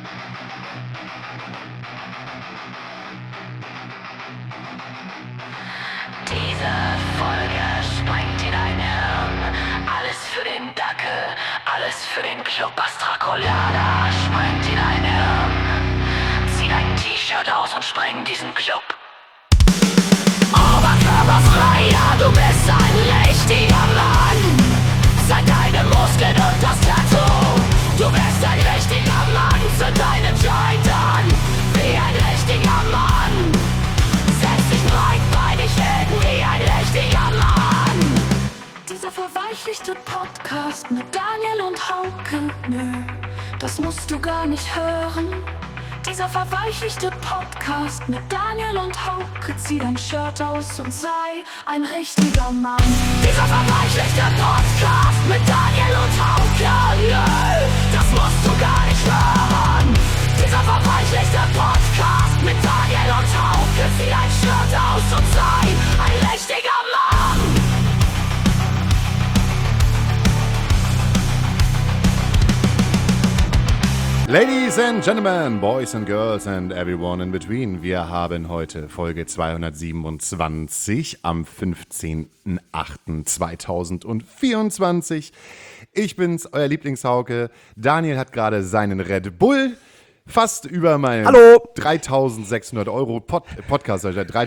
Diese Folge sprengt in dein Hirn. Alles für den Dackel, alles für den Club Astra Colada. Sprengt in dein Hirn. Zieh dein T-Shirt aus und spreng diesen Club. Oberkörperfrei, ja, du bist ein richtiger Mann. Zeig deine Muskeln und das Tattoo. Du bist ein richtiger Mann, zünd deinen Joint an. Wie ein richtiger Mann. Setz dich breitbeinig hin, wie ein richtiger Mann. Dieser verweichlichte Podcast mit Daniel und Hauke, nö, das musst du gar nicht hören. Dieser verweichlichte Podcast mit Daniel und Hauke, zieh dein Shirt aus und sei ein richtiger Mann. Dieser verweichlichte Podcast mit Daniel und Hauke, nö, das musst du gar nicht hören. Dieser verweichlichte Podcast mit Daniel und Hauke, zieh dein Shirt aus und sei ein richtiger Mann. Ladies and Gentlemen, Boys and Girls and everyone in between. Wir haben heute Folge 227 am 15.08.2024. Ich bin's, euer Lieblingshauke. Daniel hat gerade seinen Red Bull fast über meinen 3.600 Euro Podcast,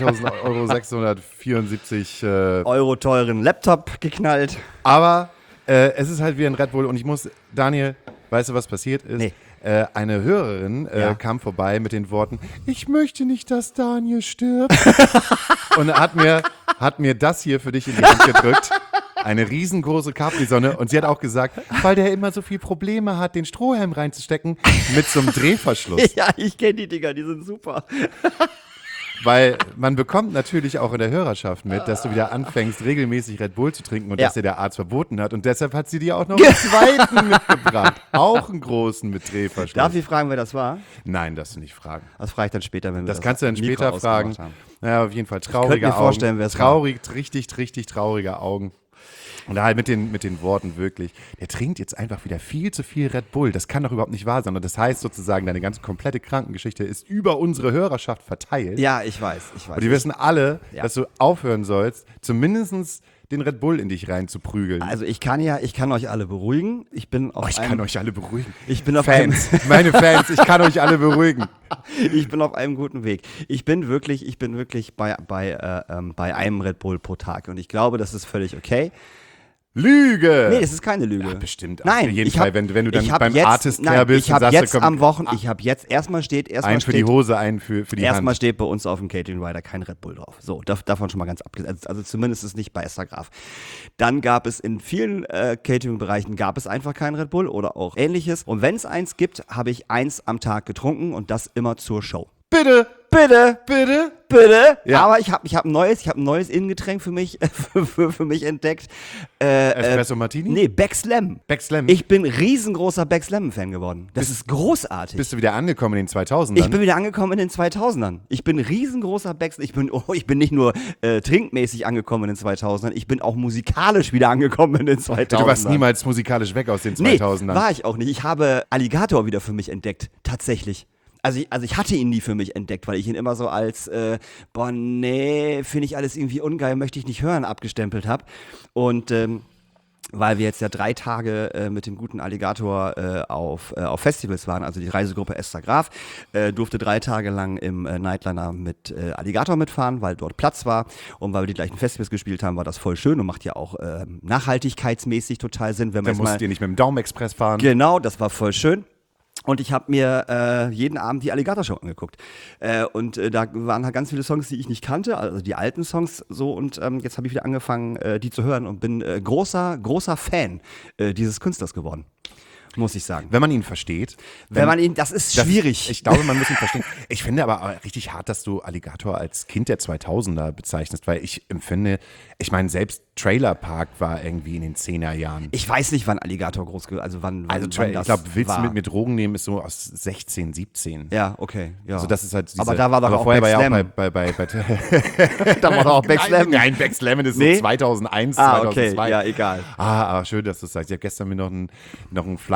3.674 Euro teuren Laptop geknallt. Aber es ist halt wie ein Red Bull und ich muss, Daniel, weißt du, was passiert ist? Nee. Eine Hörerin kam vorbei mit den Worten, ich möchte nicht, dass Daniel stirbt. Und hat mir das hier für dich in die Hand gedrückt. Eine riesengroße Capri-Sonne. Und sie hat auch gesagt, weil der immer so viel Probleme hat, den Strohhalm reinzustecken mit so einem Drehverschluss. Ja, ich kenne die Dinger, die sind super. Weil man bekommt natürlich auch in der Hörerschaft mit, dass du wieder anfängst, regelmäßig Red Bull zu trinken und dass dir der Arzt verboten hat. Und deshalb hat sie dir auch noch einen zweiten mitgebracht. Auch einen großen mit Drehverschluss. Darf ich fragen, wer das war? Nein, darfst du nicht fragen. Das frage ich dann später, wenn wir Das kannst du dann Mikro später fragen. ausgemacht haben. Naja, auf jeden Fall traurige mir Augen. vorstellen, wer es war. Richtig traurige Augen. Und da halt mit den Worten wirklich, der trinkt jetzt einfach wieder viel zu viel Red Bull. Das kann doch überhaupt nicht wahr sein. Und das heißt sozusagen, deine ganze komplette Krankengeschichte ist über unsere Hörerschaft verteilt. Ja, ich weiß. Und die wissen alle, dass du aufhören sollst, zumindest den Red Bull in dich rein zu prügeln. Also ich kann euch alle beruhigen. Ich kann euch alle beruhigen. Ich bin auf Fans, meine Fans, ich kann euch alle beruhigen. Ich bin auf einem guten Weg. Ich bin wirklich bei einem Red Bull pro Tag. Und ich glaube, das ist völlig okay. Lüge! Nee, das ist keine Lüge. Ja, bestimmt. Nein, auf jeden Fall, wenn du dann beim Artist her bist ich und habe sagst, jetzt am Wochenende, erstmal ein für die Hose, ein für die Hand. Erstmal steht bei uns auf dem Catering Rider kein Red Bull drauf. So, davon schon mal ganz abgesehen. Also zumindest ist nicht bei Esther Graf. Dann gab es in vielen Catering-Bereichen einfach kein Red Bull oder auch ähnliches. Und wenn es eins gibt, habe ich eins am Tag getrunken und das immer zur Show. Bitte! Ja. Aber ich hab ein neues Innengetränk für mich entdeckt. Espresso Martini? Nee, Beck's Lemon. Ich bin riesengroßer Beck's Lemon-Fan geworden. Das ist großartig. Bist du wieder angekommen in den 2000ern? Ich bin wieder angekommen in den 2000ern. Ich bin riesengroßer Beck's. Ich bin nicht nur trinkmäßig angekommen in den 2000ern, ich bin auch musikalisch wieder angekommen in den 2000ern. Du warst niemals musikalisch weg aus den 2000ern. Nee, war ich auch nicht. Ich habe Alligator wieder für mich entdeckt. Tatsächlich. Also ich hatte ihn nie für mich entdeckt, weil ich ihn immer so als, finde ich alles irgendwie ungeil, möchte ich nicht hören, abgestempelt habe. Und weil wir jetzt ja 3 Tage mit dem guten Alligator auf Festivals waren, also die Reisegruppe Esther Graf, durfte 3 Tage lang im Nightliner mit Alligator mitfahren, weil dort Platz war. Und weil wir die gleichen Festivals gespielt haben, war das voll schön und macht ja auch nachhaltigkeitsmäßig total Sinn. Wenn Dann musst du nicht mit dem Daumenexpress fahren. Genau, das war voll schön. Und ich habe mir jeden Abend die Alligator-Show angeguckt. Und da waren halt ganz viele Songs, die ich nicht kannte, also die alten Songs so. Und jetzt habe ich wieder angefangen, die zu hören und bin großer Fan dieses Künstlers geworden. Muss ich sagen. Wenn man ihn versteht. Das ist schwierig. Ich glaube, man muss ihn verstehen. Ich finde aber richtig hart, dass du Alligator als Kind der 2000er bezeichnest, weil ich empfinde, ich meine, selbst Trailer Park war irgendwie in den 10er Jahren. Ich weiß nicht, wann Alligator groß geworden ist, wann das ich glaube, willst du mit mir Drogen nehmen, ist so aus 16, 17. Ja, okay. Ja. Also das ist halt aber da war doch auch vorher Beck's war ja Lemon. auch Da war doch auch Beck's Lemon. Nein, Beck's Lemon ist so 2001, 2002. Okay, ja, egal. Aber schön, dass du es sagst. Ich habe gestern mir noch einen Flyer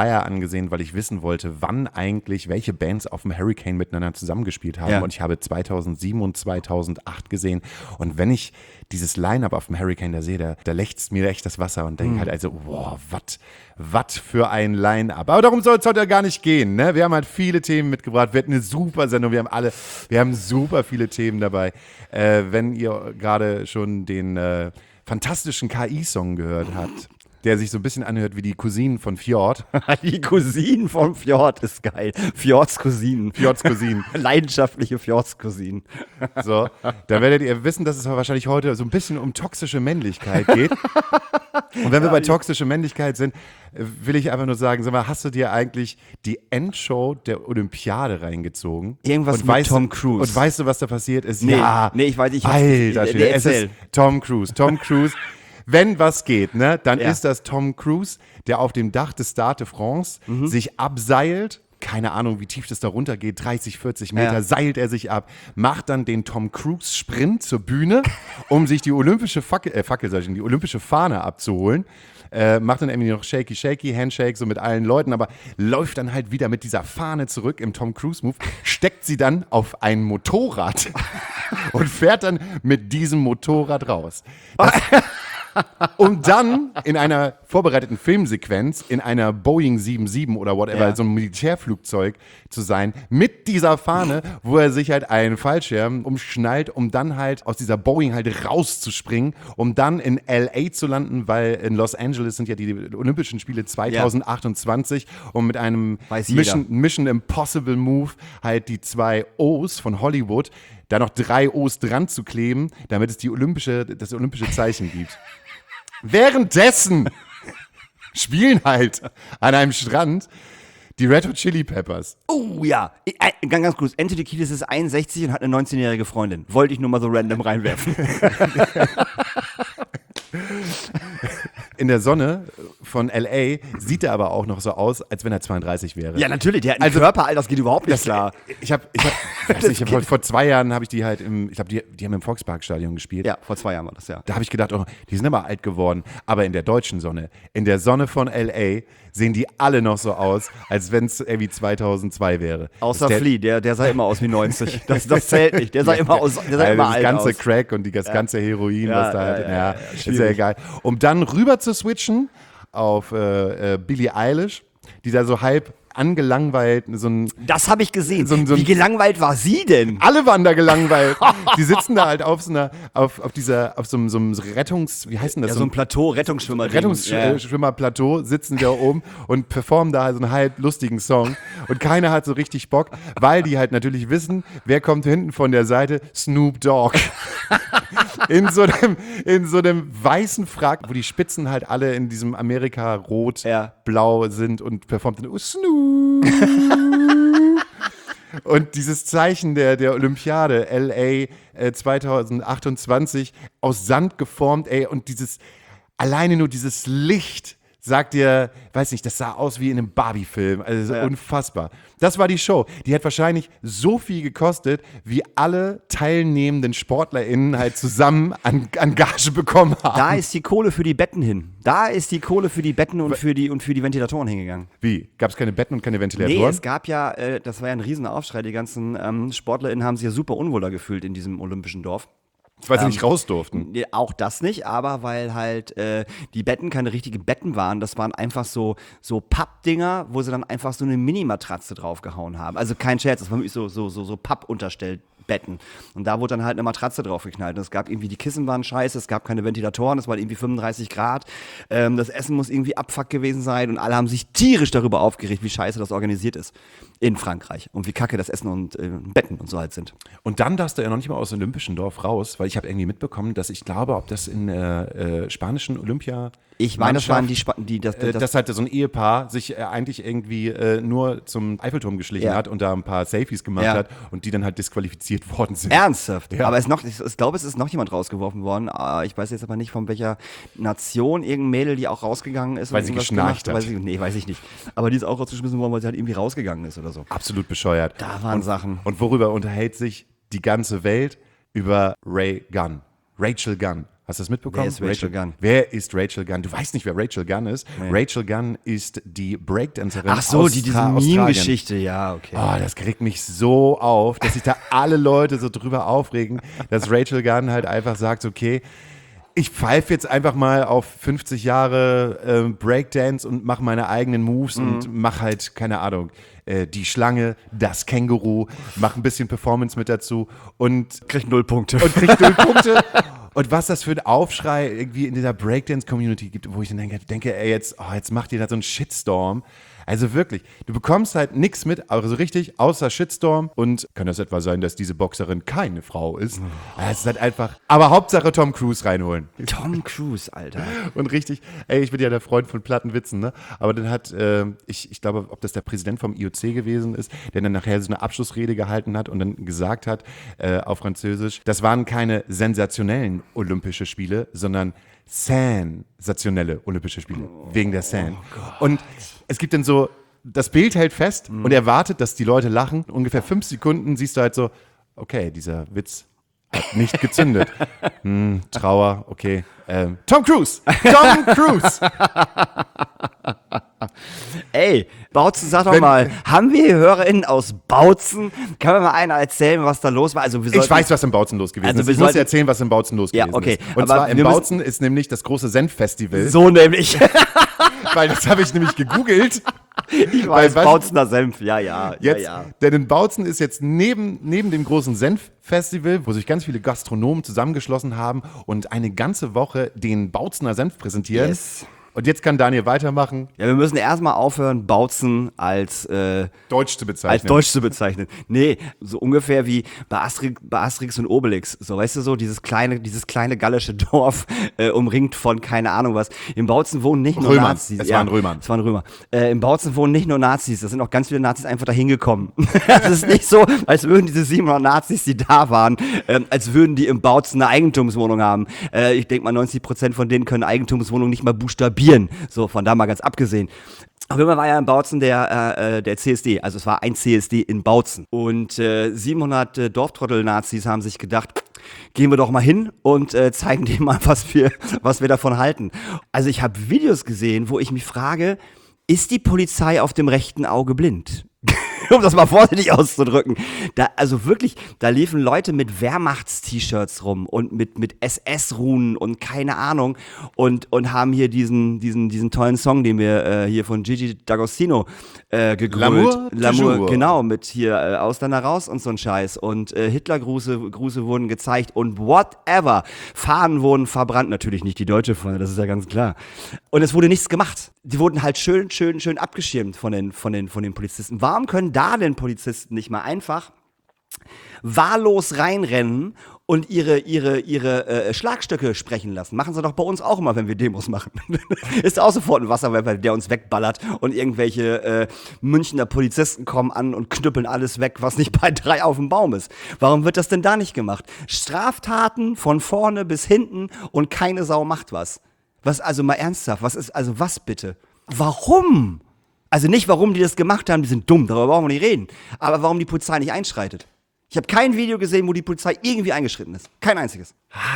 Flyer angesehen, weil ich wissen wollte, wann eigentlich welche Bands auf dem Hurricane miteinander zusammengespielt haben. Ja. Und ich habe 2007 und 2008 gesehen. Und wenn ich dieses Line-Up auf dem Hurricane da sehe, da lechzt mir echt das Wasser und denke halt also, wow, was für ein Line-Up. Aber darum soll es heute gar nicht gehen. Ne? Wir haben halt viele Themen mitgebracht. Wir hatten eine super Sendung. Wir haben super viele Themen dabei. Wenn ihr gerade schon den fantastischen KI-Song gehört habt, der sich so ein bisschen anhört wie die Cousinen von Fjord. Die Cousinen vom Fjord ist geil. Fjords Cousinen. Fjords Cousinen. Leidenschaftliche Fjords Cousinen. So, da werdet ihr wissen, dass es wahrscheinlich heute so ein bisschen um toxische Männlichkeit geht. Und wenn wir bei toxischer Männlichkeit sind, will ich einfach nur sagen, sag mal, hast du dir eigentlich die Endshow der Olympiade reingezogen? Irgendwas mit Tom Cruise. Und weißt du, was da passiert ist? Nee, ja, nee, ich weiß nicht. Alter, Schwede, es erzähl. ist Tom Cruise. Tom Cruise, wenn was geht, ne, dann Ja. ist das Tom Cruise, der auf dem Dach des Stade de France sich abseilt. Keine Ahnung, wie tief das da runtergeht, 30, 40 Meter, Ja. seilt er sich ab, macht dann den Tom Cruise-Sprint zur Bühne, um sich die olympische die olympische Fahne abzuholen. Macht dann irgendwie noch Shaky Shaky, Handshake, so mit allen Leuten, aber läuft dann halt wieder mit dieser Fahne zurück im Tom Cruise-Move, steckt sie dann auf ein Motorrad und fährt dann mit diesem Motorrad raus. Um dann in einer vorbereiteten Filmsequenz in einer Boeing 77 oder whatever, Ja. so ein Militärflugzeug zu sein, mit dieser Fahne, wo er sich halt einen Fallschirm umschnallt, um dann halt aus dieser Boeing halt rauszuspringen, um dann in L.A. zu landen, weil in Los Angeles sind ja die Olympischen Spiele 2028 und mit einem Weiß jeder. Mission Impossible Move halt die 2 O's von Hollywood, da noch 3 O's dran zu kleben, damit es das olympische Zeichen gibt. Währenddessen spielen halt an einem Strand die Red Hot Chili Peppers. Oh ja, ganz kurz. Anthony Kiedis ist 61 und hat eine 19-jährige Freundin. Wollte ich nur mal so random reinwerfen. In der Sonne von L.A. sieht er aber auch noch so aus, als wenn er 32 wäre. Ja, natürlich, der hat einen Körper, das geht überhaupt nicht klar. Vor 2 Jahren habe ich die halt die haben im Volksparkstadion gespielt. Ja, vor 2 Jahren war das, ja. Da habe ich gedacht, oh, die sind aber alt geworden. Aber in der deutschen Sonne, in der Sonne von L.A. sehen die alle noch so aus, als wenn es irgendwie 2002 wäre. Außer Das ist Flea, der sah immer aus wie 90. Das zählt nicht. Der sah immer aus, der sah also immer das alt ganze aus. Crack und das ganze Heroin, was da halt, ja, ist ja schwierig. egal. Um dann rüber zu switchen auf Billie Eilish, die da so halb angelangweilt, Das habe ich gesehen. So ein- Wie gelangweilt war sie denn? alle waren da gelangweilt. Die sitzen da halt auf so einem Rettungs, wie heißt denn das? Ja, so ein Plateau, Rettungsschwimmer. Rettungsschwimmerplateau, sitzen die da oben und performen da so einen halb lustigen Song. Und keiner hat so richtig Bock, weil die halt natürlich wissen, wer kommt hinten von der Seite? Snoop Dogg. In so einem weißen Frack, wo die Spitzen halt alle in diesem Amerika-Rot, Ja. Blau sind und performt dann Snoop. Und dieses Zeichen der Olympiade, LA 2028, aus Sand geformt, und alleine nur dieses Licht sagt dir, weiß nicht, das sah aus wie in einem Barbie-Film, also unfassbar. Das war die Show. Die hat wahrscheinlich so viel gekostet, wie alle teilnehmenden SportlerInnen halt zusammen an Gage bekommen haben. Da ist die Kohle für die Betten hin. Da ist die Kohle für die Betten und für die Ventilatoren hingegangen. Wie? Gab es keine Betten und keine Ventilatoren? Nee, es gab ja, das war ja ein Riesenaufschrei, die ganzen SportlerInnen haben sich ja super unwohl da gefühlt in diesem olympischen Dorf. Weil sie nicht raus durften. Nee, auch das nicht, aber weil halt die Betten keine richtigen Betten waren. Das waren einfach so Pappdinger, wo sie dann einfach so eine Minimatratze draufgehauen haben. Also kein Scherz, das war wirklich so Pappunterstellbetten. Und da wurde dann halt eine Matratze draufgeknallt. Und es gab irgendwie, die Kissen waren scheiße, es gab keine Ventilatoren, es war irgendwie 35 Grad. Das Essen muss irgendwie Abfuck gewesen sein und alle haben sich tierisch darüber aufgeregt, wie scheiße das organisiert ist in Frankreich und wie kacke das Essen und Betten und so halt sind. Und dann darfst du ja noch nicht mal aus dem Olympischen Dorf raus, weil ich habe irgendwie mitbekommen, dass ich glaube, ob das in spanischen Olympia Ich meine, das waren die dass halt so ein Ehepaar sich eigentlich irgendwie nur zum Eiffelturm geschlichen Ja. hat und da ein paar Selfies gemacht Ja. hat und die dann halt disqualifiziert worden sind. Ernsthaft? Ja. Aber ich glaube, es ist noch jemand rausgeworfen worden. Ich weiß jetzt aber nicht, von welcher Nation irgendein Mädel, die auch rausgegangen ist. Weil und sie irgendwas geschnarcht gemacht hat. Nee, weiß ich nicht. Aber die ist auch rausgeschmissen worden, weil sie halt irgendwie rausgegangen ist oder so. Absolut bescheuert. Da waren Sachen. Und worüber unterhält sich die ganze Welt? Über Rachel Gunn. Hast du das mitbekommen? Wer ist Rachel Gunn? Wer ist Rachel Gunn? Du weißt nicht, wer Rachel Gunn ist. Nee. Rachel Gunn ist die Breakdancerin Ach so, diese Meme-Geschichte, ja, okay. Oh, das regt mich so auf, dass sich da alle Leute so drüber aufregen, dass Rachel Gunn halt einfach sagt, okay, ich pfeife jetzt einfach mal auf 50 Jahre Breakdance und mache meine eigenen Moves und mache halt, keine Ahnung, die Schlange, das Känguru, mache ein bisschen Performance mit dazu und kriegt 0 Punkte. Und was das für ein Aufschrei irgendwie in dieser Breakdance-Community gibt, wo ich dann denke, ey, jetzt macht ihr da so einen Shitstorm. Also wirklich, du bekommst halt nichts mit, also richtig, außer Shitstorm. Und kann das etwa sein, dass diese Boxerin keine Frau ist? Es ist halt einfach, aber Hauptsache Tom Cruise reinholen. Tom Cruise, Alter. Und richtig, ey, ich bin ja der Freund von platten Witzen, ne? Aber dann hat, ich glaube, ob das der Präsident vom IOC gewesen ist, der dann nachher so eine Abschlussrede gehalten hat und dann gesagt hat, auf Französisch, das waren keine sensationellen Olympische Spiele, sondern sensationelle Olympische Spiele, wegen der Seine. Und es gibt dann so, das Bild hält fest und er wartet, dass die Leute lachen. Ungefähr 5 Sekunden siehst du halt so, okay, dieser Witz hat nicht gezündet. Trauer, okay. Tom Cruise! Ey, Bautzen, sag doch mal, haben wir HörerInnen aus Bautzen? Kann mir mal einer erzählen, was da los war? Also wir ich weiß, was in Bautzen los gewesen ist. Ich muss dir erzählen, was in Bautzen los gewesen ist. Und zwar in Bautzen ist nämlich das große Senf-Festival. So nämlich. Weil das habe ich nämlich gegoogelt. Ich weiß, Bautzener Senf, ja. Denn in Bautzen ist jetzt neben dem großen Senf-Festival, wo sich ganz viele Gastronomen zusammengeschlossen haben und eine ganze Woche den Bautzener Senf präsentieren. Yes. Und jetzt kann Daniel weitermachen. Ja, wir müssen erstmal aufhören, Bautzen als Deutsch zu bezeichnen. Nee, so ungefähr wie bei Asterix und Obelix. So, weißt du, so dieses kleine gallische Dorf, umringt von keine Ahnung was. In Bautzen wohnen nicht nur Nazis. Es waren Römer. In Bautzen wohnen nicht nur Nazis, da sind auch ganz viele Nazis einfach dahin gekommen. Das ist nicht so, als würden diese 700 Nazis, die da waren, als würden die im Bautzen eine Eigentumswohnung haben. Ich denke mal, 90% von denen können Eigentumswohnungen nicht mal buchstabieren. So, von da mal ganz abgesehen. Auf jeden Fall war ja in Bautzen der CSD, also es war ein CSD in Bautzen. Und 700 Dorftrottel-Nazis haben sich gedacht, gehen wir doch mal hin und zeigen denen mal, was wir davon halten. Also ich habe Videos gesehen, wo ich mich frage, ist die Polizei auf dem rechten Auge blind? Um das mal vorsichtig auszudrücken. Also wirklich, da liefen Leute mit Wehrmachts-T-Shirts rum und mit SS-Runen und keine Ahnung und haben hier diesen tollen Song, den wir hier von Gigi D'Agostino gegrölt. L'amour, genau, mit hier Ausländer raus und so ein Scheiß. Und Hitlergruße wurden gezeigt und whatever. Fahnen wurden verbrannt. Natürlich nicht die deutsche Fahne, das ist ja ganz klar. Und es wurde nichts gemacht. Die wurden halt schön abgeschirmt von den Polizisten. Warum können da denn Polizisten nicht mal einfach wahllos reinrennen und ihre Schlagstöcke sprechen lassen? Machen sie doch bei uns auch immer, wenn wir Demos machen. Ist auch sofort ein Wasserwerfer, der uns wegballert und irgendwelche Münchner Polizisten kommen an und knüppeln alles weg, was nicht bei 3 auf dem Baum ist. Warum wird das denn da nicht gemacht? Straftaten von vorne bis hinten und keine Sau macht was. Was, also mal ernsthaft, was bitte? Warum? Also nicht, warum die das gemacht haben, die sind dumm, darüber brauchen wir nicht reden. Aber warum die Polizei nicht einschreitet. Ich habe kein Video gesehen, wo die Polizei irgendwie eingeschritten ist. Kein einziges.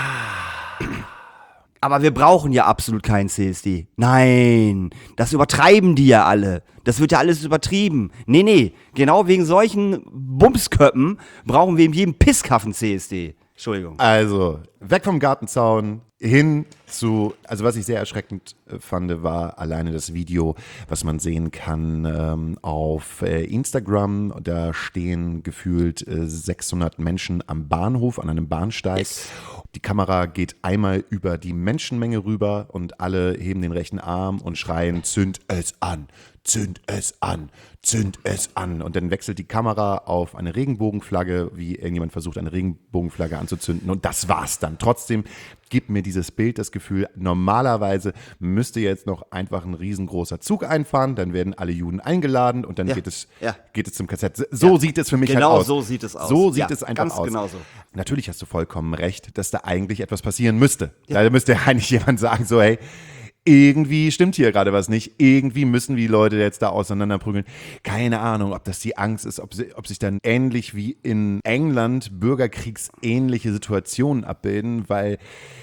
Aber wir brauchen ja absolut keinen CSD. Nein, das übertreiben die ja alle. Das wird ja alles übertrieben. Nee, genau wegen solchen Bumsköppen brauchen wir in jedem Pisskaffen CSD. Entschuldigung. Also, weg vom Gartenzaun hin zu, also was ich sehr erschreckend fand, war alleine das Video, was man sehen kann auf Instagram. Da stehen gefühlt 600 Menschen am Bahnhof, an einem Bahnsteig. Yes. Die Kamera geht einmal über die Menschenmenge rüber und alle heben den rechten Arm und schreien, zünd es an, zünd es an, zünd es an. Und dann wechselt die Kamera auf eine Regenbogenflagge, wie irgendjemand versucht, eine Regenbogenflagge anzuzünden. Und das war's dann. Trotzdem gibt mir dieses Bild das Gefühl, normalerweise müsste jetzt noch einfach ein riesengroßer Zug einfahren, dann werden alle Juden eingeladen und dann geht es zum KZ. So sieht es für mich halt aus. Genau so sieht es aus. So sieht es einfach ganz aus. Genau so. Natürlich hast du vollkommen recht, dass da eigentlich etwas passieren müsste. Ja. Da müsste eigentlich jemand sagen, so hey, irgendwie stimmt hier gerade was nicht. Irgendwie müssen die Leute jetzt da auseinanderprügeln. Keine Ahnung, ob das die Angst ist, ob sich dann ähnlich wie in England bürgerkriegsähnliche Situationen abbilden, weil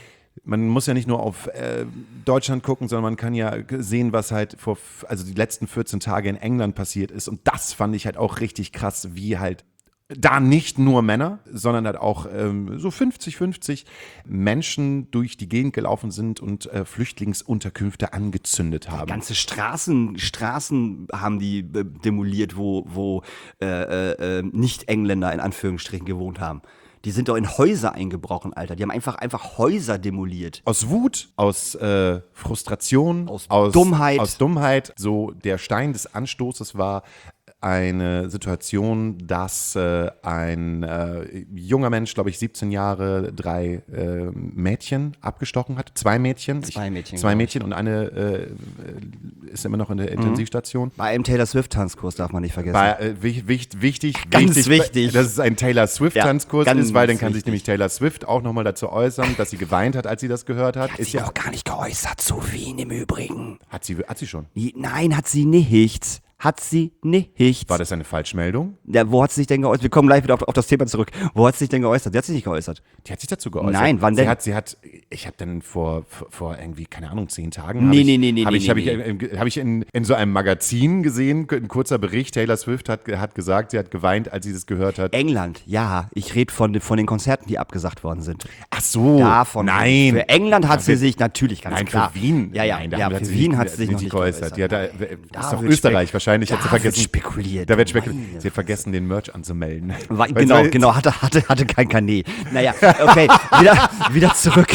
man muss ja nicht nur auf Deutschland gucken, sondern man kann ja sehen, was halt also die letzten 14 Tage in England passiert ist. Und das fand ich halt auch richtig krass, wie halt da nicht nur Männer, sondern halt auch so 50-50 Menschen durch die Gegend gelaufen sind und Flüchtlingsunterkünfte angezündet haben. Ganze Straßen haben die demoliert, wo Nicht-Engländer in Anführungsstrichen gewohnt haben. Die sind doch in Häuser eingebrochen, Alter. Die haben einfach Häuser demoliert. Aus Wut, aus Frustration, Aus Dummheit. Aus Dummheit. So der Stein des Anstoßes war eine Situation, dass ein junger Mensch, glaube ich 17 Jahre, 3 Mädchen abgestochen hat. 2 Mädchen. Zwei Zwei Mädchen und eine ist immer noch in der Intensivstation. Bei einem Taylor Swift-Tanzkurs darf man nicht vergessen. Wichtig. Ganz wichtig. Dass es ein Taylor Swift-Tanzkurs Ja, ganz ist, weil dann kann sich wichtig. nämlich Taylor Swift auch nochmal dazu äußern, dass sie geweint hat, als sie das gehört hat. Hat sie auch gar nicht geäußert, Sophie, im Übrigen. Hat sie schon. Nein, hat sie nicht. Hat sie nicht. War das eine Falschmeldung? Ja, wo hat sie sich denn geäußert? Wir kommen gleich wieder auf das Thema zurück. Wo hat sie sich denn geäußert? Sie hat sich nicht geäußert. Die hat sich dazu geäußert. Nein, wann denn? Ich habe dann vor irgendwie, keine Ahnung, 10 Tagen Nee. habe ich in so einem Magazin gesehen, ein kurzer Bericht, Taylor Swift hat gesagt, sie hat geweint, als sie das gehört hat. England, ja. Ich rede von den Konzerten, die abgesagt worden sind. Ach so, Davon. nein. Für England hat sie sich natürlich ganz Nein, klar. für Wien. Ja, Nein, für sie Wien hat sie sich noch nicht geäußert. Die hat Nein. ist Da doch wird Österreich wahrscheinlich, hat sie da wird vergessen. spekuliert. Da wird spekuliert. Meine Sie hat vergessen, den Merch anzumelden. Genau, hatte kein Kanä. Naja, okay, wieder zurück.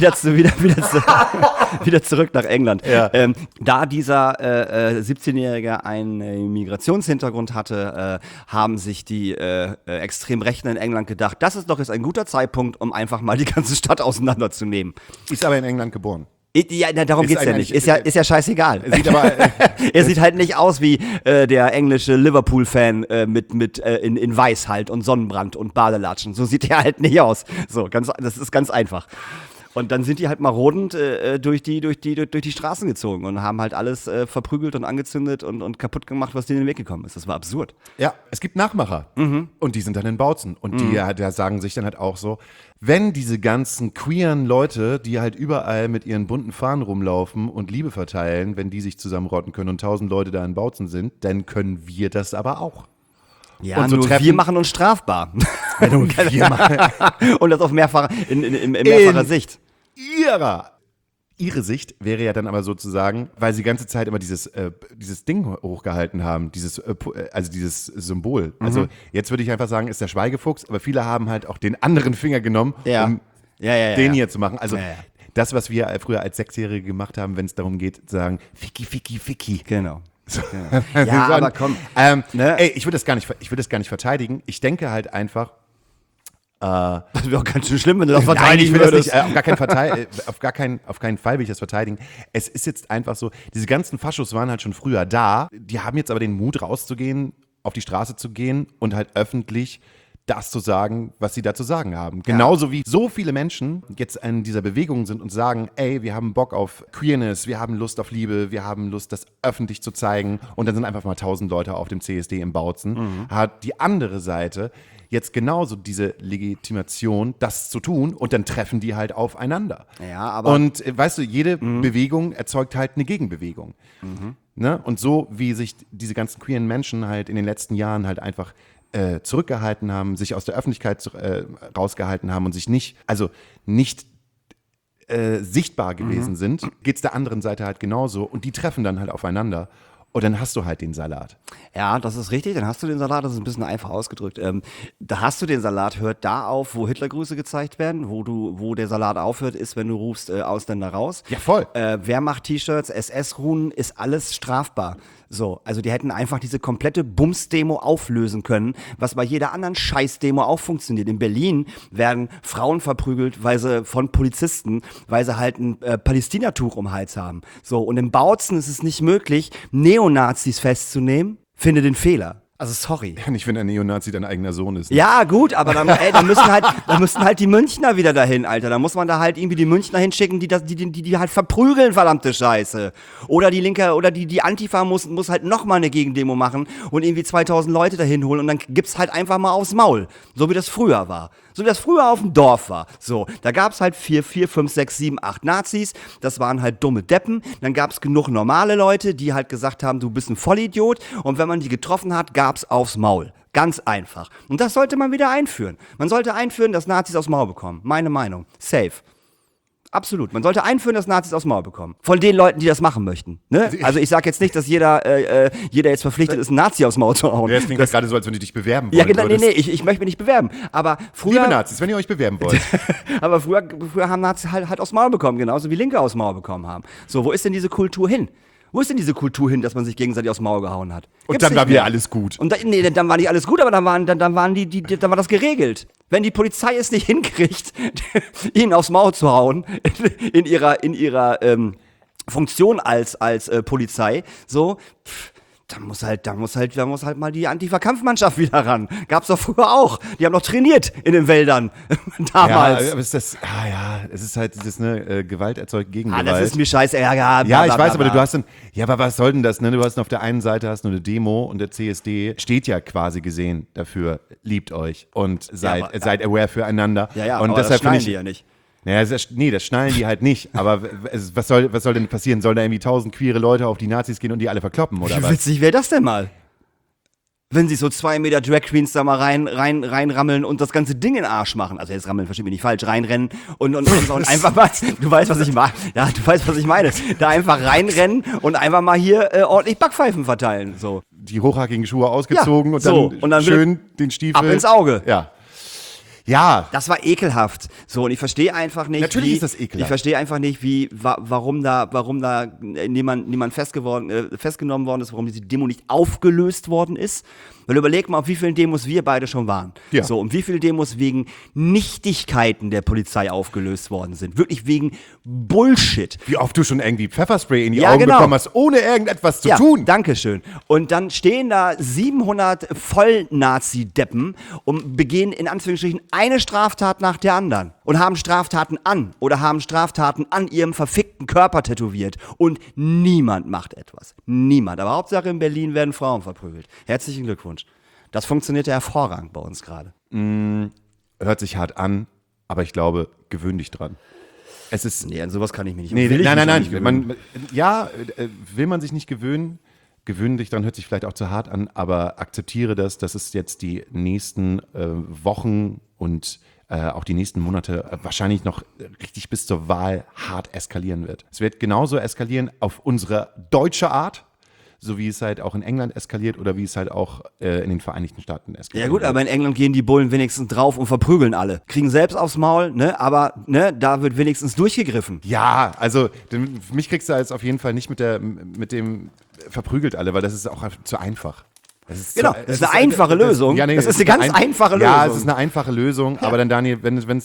Wieder zurück nach England. Ja. Da dieser 17-Jährige einen Migrationshintergrund hatte, haben sich die Extremrechten in England gedacht, das ist doch jetzt ein guter Zeitpunkt, um einfach mal die ganze Stadt auseinanderzunehmen. Ist aber in England geboren. Ja, darum Ist geht's ja eigentlich- nicht. Ist ja scheißegal. Sieht aber Er sieht halt nicht aus wie der englische Liverpool-Fan in Weiß halt und Sonnenbrand und Badelatschen. So sieht er halt nicht aus. So, das ist ganz einfach. Und dann sind die halt marodend durch die Straßen gezogen und haben halt alles verprügelt und angezündet und kaputt gemacht, was denen in den Weg gekommen ist. Das war absurd. ja, es gibt Nachmacher und die sind dann in Bautzen und die da sagen sich dann halt auch so, wenn diese ganzen queeren Leute, die halt überall mit ihren bunten Fahnen rumlaufen und Liebe verteilen, wenn die sich zusammenrotten können und 1000 Leute da in Bautzen sind, dann können wir das aber auch. Ja, Und so nur treffen- wir machen uns strafbar. Und wir machen Und das auf mehrfacher Sicht. Ihre Sicht wäre ja dann aber sozusagen, weil sie die ganze Zeit immer dieses Ding hochgehalten haben, dieses Symbol. Also jetzt würde ich einfach sagen, ist der Schweigefuchs, aber viele haben halt auch den anderen Finger genommen, Ja. um Ja. den hier zu machen. Also Ja. das, was wir früher als Sechsjährige gemacht haben, wenn es darum geht, zu sagen, Ficky, Ficky, Ficky. Genau. So. Ja, aber komm. Ne? Ey, ich will das gar nicht verteidigen. Ich denke halt einfach, Das wäre auch ganz schön schlimm, wenn du das nein, ich verteidigen will das würdest. nicht, auf keinen Fall will ich das verteidigen. Es ist jetzt einfach so, diese ganzen Faschos waren halt schon früher da, die haben jetzt aber den Mut rauszugehen, auf die Straße zu gehen und halt öffentlich das zu sagen, was sie da zu sagen haben. Genauso wie so viele Menschen jetzt in dieser Bewegung sind und sagen, ey, wir haben Bock auf Queerness, wir haben Lust auf Liebe, wir haben Lust, das öffentlich zu zeigen. Und dann sind einfach mal 1000 Leute auf dem CSD in Bautzen. Hat die andere Seite jetzt genauso diese Legitimation, das zu tun, und dann treffen die halt aufeinander. Ja, aber- und weißt du, jede Bewegung erzeugt halt eine Gegenbewegung. Ne? Und so wie sich diese ganzen queeren Menschen halt in den letzten Jahren halt einfach zurückgehalten haben, sich aus der Öffentlichkeit rausgehalten haben und sich nicht sichtbar gewesen sind, geht es der anderen Seite halt genauso, und die treffen dann halt aufeinander. Und dann hast du halt den Salat. Ja, das ist richtig. Dann hast du den Salat, das ist ein bisschen einfach ausgedrückt. Da hast du den Salat, hört da auf, wo Hitlergrüße gezeigt werden. Wo der Salat aufhört, ist, wenn du rufst Ausländer raus. Ja, voll. Wehrmacht-T-Shirts, SS-Runen, ist alles strafbar. So, also die hätten einfach diese komplette Bums-Demo auflösen können, was bei jeder anderen Scheiß-Demo auch funktioniert. In Berlin werden Frauen verprügelt, von Polizisten, weil sie halt ein Palästinatuch um den Hals haben. So, und in Bautzen ist es nicht möglich, Neonazis festzunehmen. Finde den Fehler. Also sorry. Nicht, wenn ein Neonazi dein eigener Sohn ist. Ja, gut, aber dann müssen halt die Münchner wieder dahin, Alter. Da muss man da halt irgendwie die Münchner hinschicken, die halt verprügeln, verdammte Scheiße. Oder die Linke, oder die Antifa muss halt nochmal eine Gegendemo machen und irgendwie 2000 Leute dahin holen und dann gibt's halt einfach mal aufs Maul. So wie das früher war. So wie das früher auf dem Dorf war. So, da gab's halt 4, 5, 6, 7, 8 Nazis. Das waren halt dumme Deppen. Dann gab's genug normale Leute, die halt gesagt haben, du bist ein Vollidiot. Und wenn man die getroffen hat, gab's aufs Maul. Ganz einfach. Und das sollte man wieder einführen. Man sollte einführen, dass Nazis aufs Maul bekommen. Meine Meinung. Safe. Absolut. Man sollte einführen, dass Nazis aufs Maul bekommen. Von den Leuten, die das machen möchten. Ne? Also ich sag jetzt nicht, dass jeder jetzt verpflichtet ist, einen Nazi aufs Maul zu hauen. Ja, das klingt gerade so, als wenn du dich bewerben Ja, wollen genau, würdest. nee, ich möchte mich nicht bewerben. Aber früher, Liebe Nazis, wenn ihr euch bewerben wollt. aber früher haben Nazis halt aufs Maul bekommen, genauso wie Linke aufs Maul bekommen haben. So, wo ist denn diese Kultur hin? Wo ist denn diese Kultur hin, dass man sich gegenseitig aufs Maul gehauen hat? Und Gibt's dann nicht war wieder mehr. alles gut. Und dann war nicht alles gut, aber dann war das geregelt. Wenn die Polizei es nicht hinkriegt, ihnen aufs Maul zu hauen, in ihrer Funktion als Polizei, so, dann muss halt mal die Antifa-Kampfmannschaft wieder ran. Gab's doch früher auch. Die haben doch trainiert in den Wäldern damals. Ja, aber es ist halt dieses, Gewalt erzeugt Gegengewalt. Das ist mir scheiße. Ja, Ja, ich weiß, aber du hast dann, ja, aber was soll denn das, ne? Du hast auf der einen Seite hast du eine Demo und der CSD steht ja quasi gesehen dafür, liebt euch und seid aware füreinander. Ja, und aber deshalb das schneiden finde die ich, ja nicht. naja, das schnallen die halt nicht. Aber was soll denn passieren? Soll da irgendwie 1000 queere Leute auf die Nazis gehen und die alle verkloppen, oder Wie was? witzig wäre das denn mal? Wenn sie so 2 Meter Drag Queens da mal reinrammeln und das ganze Ding in den Arsch machen. Also jetzt rammeln, verstehe mich nicht falsch, reinrennen und einfach mal, du weißt, was ich meine. Ja, du weißt, was ich meine. Da einfach reinrennen und einfach mal hier ordentlich Backpfeifen verteilen. So. Die hochhackigen Schuhe ausgezogen Ja, so. und Und dann schön den Stiefel. Ab ins Auge. Ja. Ja. Das war ekelhaft. So, und ich verstehe einfach nicht, Natürlich ist das ekelhaft. Ich verstehe einfach nicht, warum da niemand festgenommen worden ist, warum diese Demo nicht aufgelöst worden ist. Weil überleg mal, auf wie vielen Demos wir beide schon waren. Ja. So, und wie viele Demos wegen Nichtigkeiten der Polizei aufgelöst worden sind. Wirklich wegen Bullshit. Wie oft du schon irgendwie Pfefferspray in die Ja, Augen genau. bekommen hast, ohne irgendetwas zu tun. Dankeschön. Und dann stehen da 700 Vollnazi-Deppen und begehen in Anführungsstrichen eine Straftat nach der anderen. Und haben Straftaten an ihrem verfickten Körper tätowiert. Und niemand macht etwas. Niemand. Aber Hauptsache in Berlin werden Frauen verprügelt. Herzlichen Glückwunsch. Das funktioniert ja hervorragend bei uns gerade. Hört sich hart an, aber ich glaube, gewöhn dich dran. Es ist. Nee, an sowas kann ich mich nicht Nee, will ich mich auch nein. nicht gewöhnen. Will man sich nicht gewöhnen, gewöhn dich dran, hört sich vielleicht auch zu hart an, aber akzeptiere das, dass es jetzt die nächsten Wochen und auch die nächsten Monate wahrscheinlich noch richtig bis zur Wahl hart eskalieren wird. Es wird genauso eskalieren auf unsere deutsche Art, so wie es halt auch in England eskaliert oder wie es halt auch in den Vereinigten Staaten eskaliert. Ja gut, aber in England gehen die Bullen wenigstens drauf und verprügeln alle. Kriegen selbst aufs Maul, ne? Aber ne, da wird wenigstens durchgegriffen. Ja, also für mich kriegst du jetzt auf jeden Fall nicht mit dem verprügelt alle, weil das ist auch zu einfach. Das ist Genau, das ist eine einfache Lösung. Das ist eine ganz einfache Lösung. Ja, es ist eine einfache Lösung, aber dann Daniel,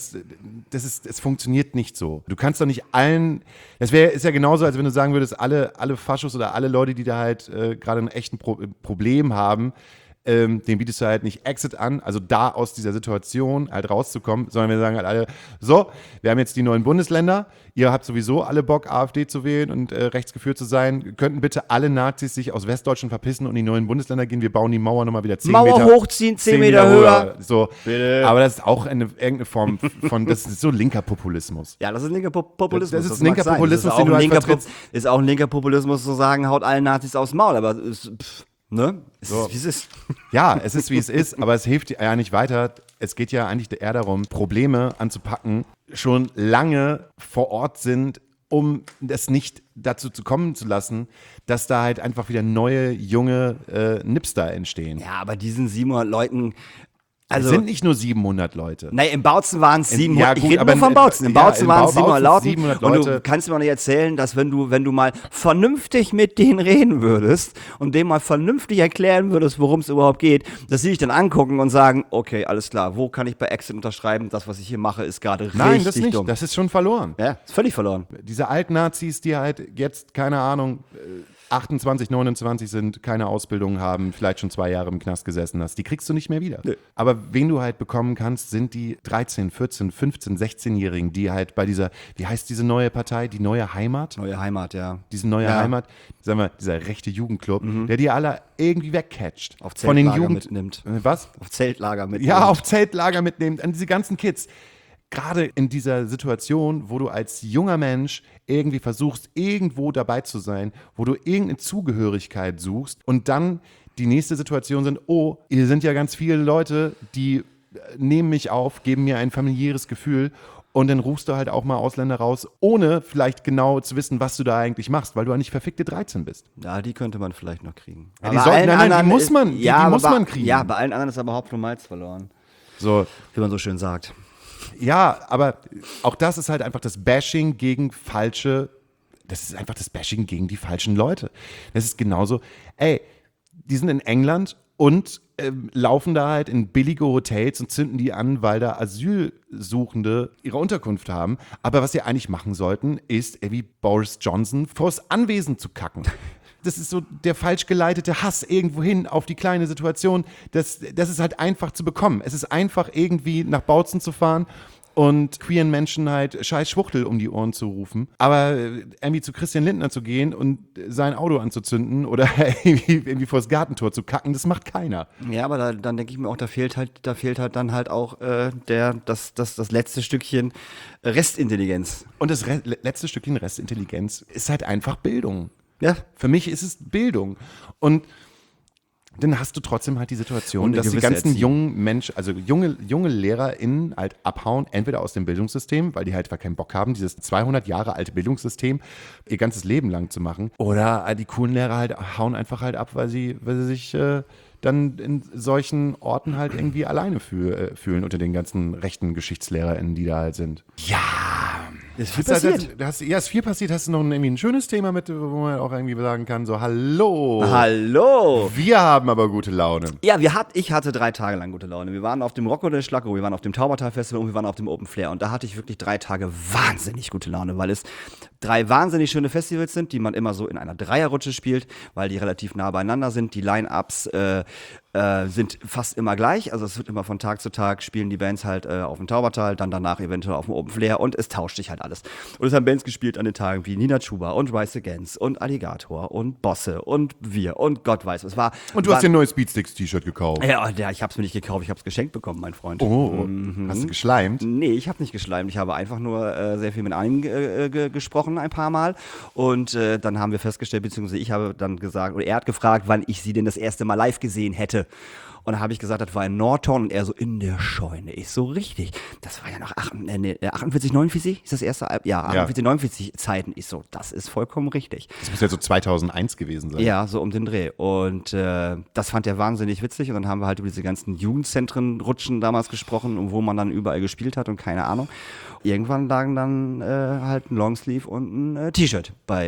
es funktioniert nicht so. Du kannst doch nicht allen, ist ja genauso, als wenn du sagen würdest, alle Faschos oder alle Leute, die da halt gerade ein echtes Problem haben, dem bietest du halt nicht Exit an, also da aus dieser Situation halt rauszukommen, sondern wir sagen halt alle, so, wir haben jetzt die neuen Bundesländer, ihr habt sowieso alle Bock, AfD zu wählen und rechtsgeführt zu sein, könnten bitte alle Nazis sich aus Westdeutschland verpissen und in die neuen Bundesländer gehen, wir bauen die Mauer nochmal wieder 10 Mauer Meter hochziehen, 10 Meter höher. So. Bitte. Aber das ist auch irgendeine Form von, das ist so linker Populismus. Ja, das ist linker Populismus. Das ist mag linker sein. Populismus, Das ist den du auch halt ein linker vertrittst. Ist auch ein linker Populismus zu sagen, haut allen Nazis aufs Maul, aber ne? Es So. ist, wie es ist. Ja, es ist, wie es ist, aber es hilft ja nicht weiter. Es geht ja eigentlich eher darum, Probleme anzupacken, schon lange vor Ort sind, um es nicht dazu zu kommen zu lassen, dass da halt einfach wieder neue, junge Nipster entstehen. Ja, aber diesen 700 Leuten, Es also sind nicht nur 700 Leute. nein, im Bautzen waren es 700. ja, gut, ich rede aber nur vom Bautzen. Im ja, Bautzen im waren es Bautzen 700 700 Und du Leute. kannst mir auch nicht erzählen, dass wenn du mal vernünftig mit denen reden würdest und dem mal vernünftig erklären würdest, worum es überhaupt geht, dass sie dich dann angucken und sagen, okay, alles klar, wo kann ich bei Exit unterschreiben? Das, was ich hier mache, ist gerade Nein, richtig das nicht. dumm. Das ist schon verloren. Ja, ist völlig verloren. Diese Altnazis, die halt jetzt, keine Ahnung, 28, 29 sind, keine Ausbildung haben, vielleicht schon 2 Jahre im Knast gesessen hast, die kriegst du nicht mehr wieder. Nee. Aber wen du halt bekommen kannst, sind die 13, 14, 15, 16-Jährigen, die halt bei dieser, wie heißt diese neue Partei, die Neue Heimat? Neue Heimat, ja. Diese Neue Heimat, sagen wir, dieser rechte Jugendclub, der die alle irgendwie wegcatcht. Auf von den Zeltlager mitnimmt. Was? Auf Zeltlager mitnimmt. Ja, auf Zeltlager mitnimmt, an diese ganzen Kids. Gerade in dieser Situation, wo du als junger Mensch irgendwie versuchst, irgendwo dabei zu sein, wo du irgendeine Zugehörigkeit suchst und dann die nächste Situation sind, oh, hier sind ja ganz viele Leute, die nehmen mich auf, geben mir ein familiäres Gefühl und dann rufst du halt auch mal Ausländer raus, ohne vielleicht genau zu wissen, was du da eigentlich machst, weil du ja nicht verfickte 13 bist. Ja, die könnte man vielleicht noch kriegen. Ja, die sollten, die muss man, die muss man kriegen. Ja, bei allen anderen ist aber Hopfen und Malz verloren. So. Wie man so schön sagt. Ja, aber auch das ist halt einfach das Bashing gegen das ist einfach das Bashing gegen die falschen Leute. Das ist genauso, die sind in England und laufen da halt in billige Hotels und zünden die an, weil da Asylsuchende ihre Unterkunft haben. Aber was sie eigentlich machen sollten, ist wie Boris Johnson vors Anwesen zu kacken. Das ist so der falsch geleitete Hass irgendwohin auf die kleine Situation. Das ist halt einfach zu bekommen. Es ist einfach irgendwie nach Bautzen zu fahren und queeren Menschen halt scheiß Schwuchtel um die Ohren zu rufen. Aber irgendwie zu Christian Lindner zu gehen und sein Auto anzuzünden oder irgendwie vors Gartentor zu kacken, das macht keiner. Ja, aber dann denke ich mir auch, da fehlt halt dann halt auch das letzte Stückchen Restintelligenz. Und das letzte Stückchen Restintelligenz ist halt einfach Bildung. Ja. Für mich ist es Bildung. Und dann hast du trotzdem halt die Situation, dass die ganzen Erziehung. jungen Menschen, also junge LehrerInnen halt abhauen, entweder aus dem Bildungssystem, weil die halt keinen Bock haben, dieses 200 Jahre alte Bildungssystem ihr ganzes Leben lang zu machen, oder die coolen Lehrer halt hauen einfach halt ab, weil sie sich dann in solchen Orten halt irgendwie alleine fühlen unter den ganzen rechten GeschichtslehrerInnen, die da halt sind. Ja. Ist viel passiert. Ist viel passiert. Hast du noch irgendwie ein schönes Thema mit, wo man auch irgendwie sagen kann, so hallo. Hallo. Wir haben aber gute Laune. Ja, ich hatte 3 Tage lang gute Laune. Wir waren auf dem Rocco del Schlacco, wir waren auf dem Taubertal-Festival und wir waren auf dem Open Flair. Und da hatte ich wirklich 3 Tage wahnsinnig gute Laune, weil es 3 wahnsinnig schöne Festivals sind, die man immer so in einer Dreierrutsche spielt, weil die relativ nah beieinander sind. Die Line-Ups sind fast immer gleich. Also es wird immer von Tag zu Tag spielen die Bands halt auf dem Taubertal, dann danach eventuell auf dem Open Flair und es tauscht sich halt alles. Und es haben Bands gespielt an den Tagen wie Nina Chuba und Rise Against und Alligator und Bosse und wir und Gott weiß. Und du hast dir ein neues Beatsticks-T-Shirt gekauft. Ja, ich hab's mir nicht gekauft, ich hab's geschenkt bekommen, mein Freund. Oh, hast du geschleimt? Nee, ich habe nicht geschleimt. Ich habe einfach nur sehr viel mit einem gesprochen ein paar Mal und dann haben wir festgestellt, beziehungsweise ich habe dann gesagt, oder er hat gefragt, wann ich sie denn das erste Mal live gesehen hätte. Und dann habe ich gesagt, das war in Norton und er so in der Scheune. Ich so richtig. Das war ja noch 48, 49? Ist das erste Album? Ja, 48, 49 Zeiten. Ich so, das ist vollkommen richtig. Das muss ja so 2001 gewesen sein. Ja, so um den Dreh. Und das fand er wahnsinnig witzig. Und dann haben wir halt über diese ganzen Jugendzentren-Rutschen damals gesprochen und wo man dann überall gespielt hat und keine Ahnung. Irgendwann lagen dann halt ein Longsleeve und ein T-Shirt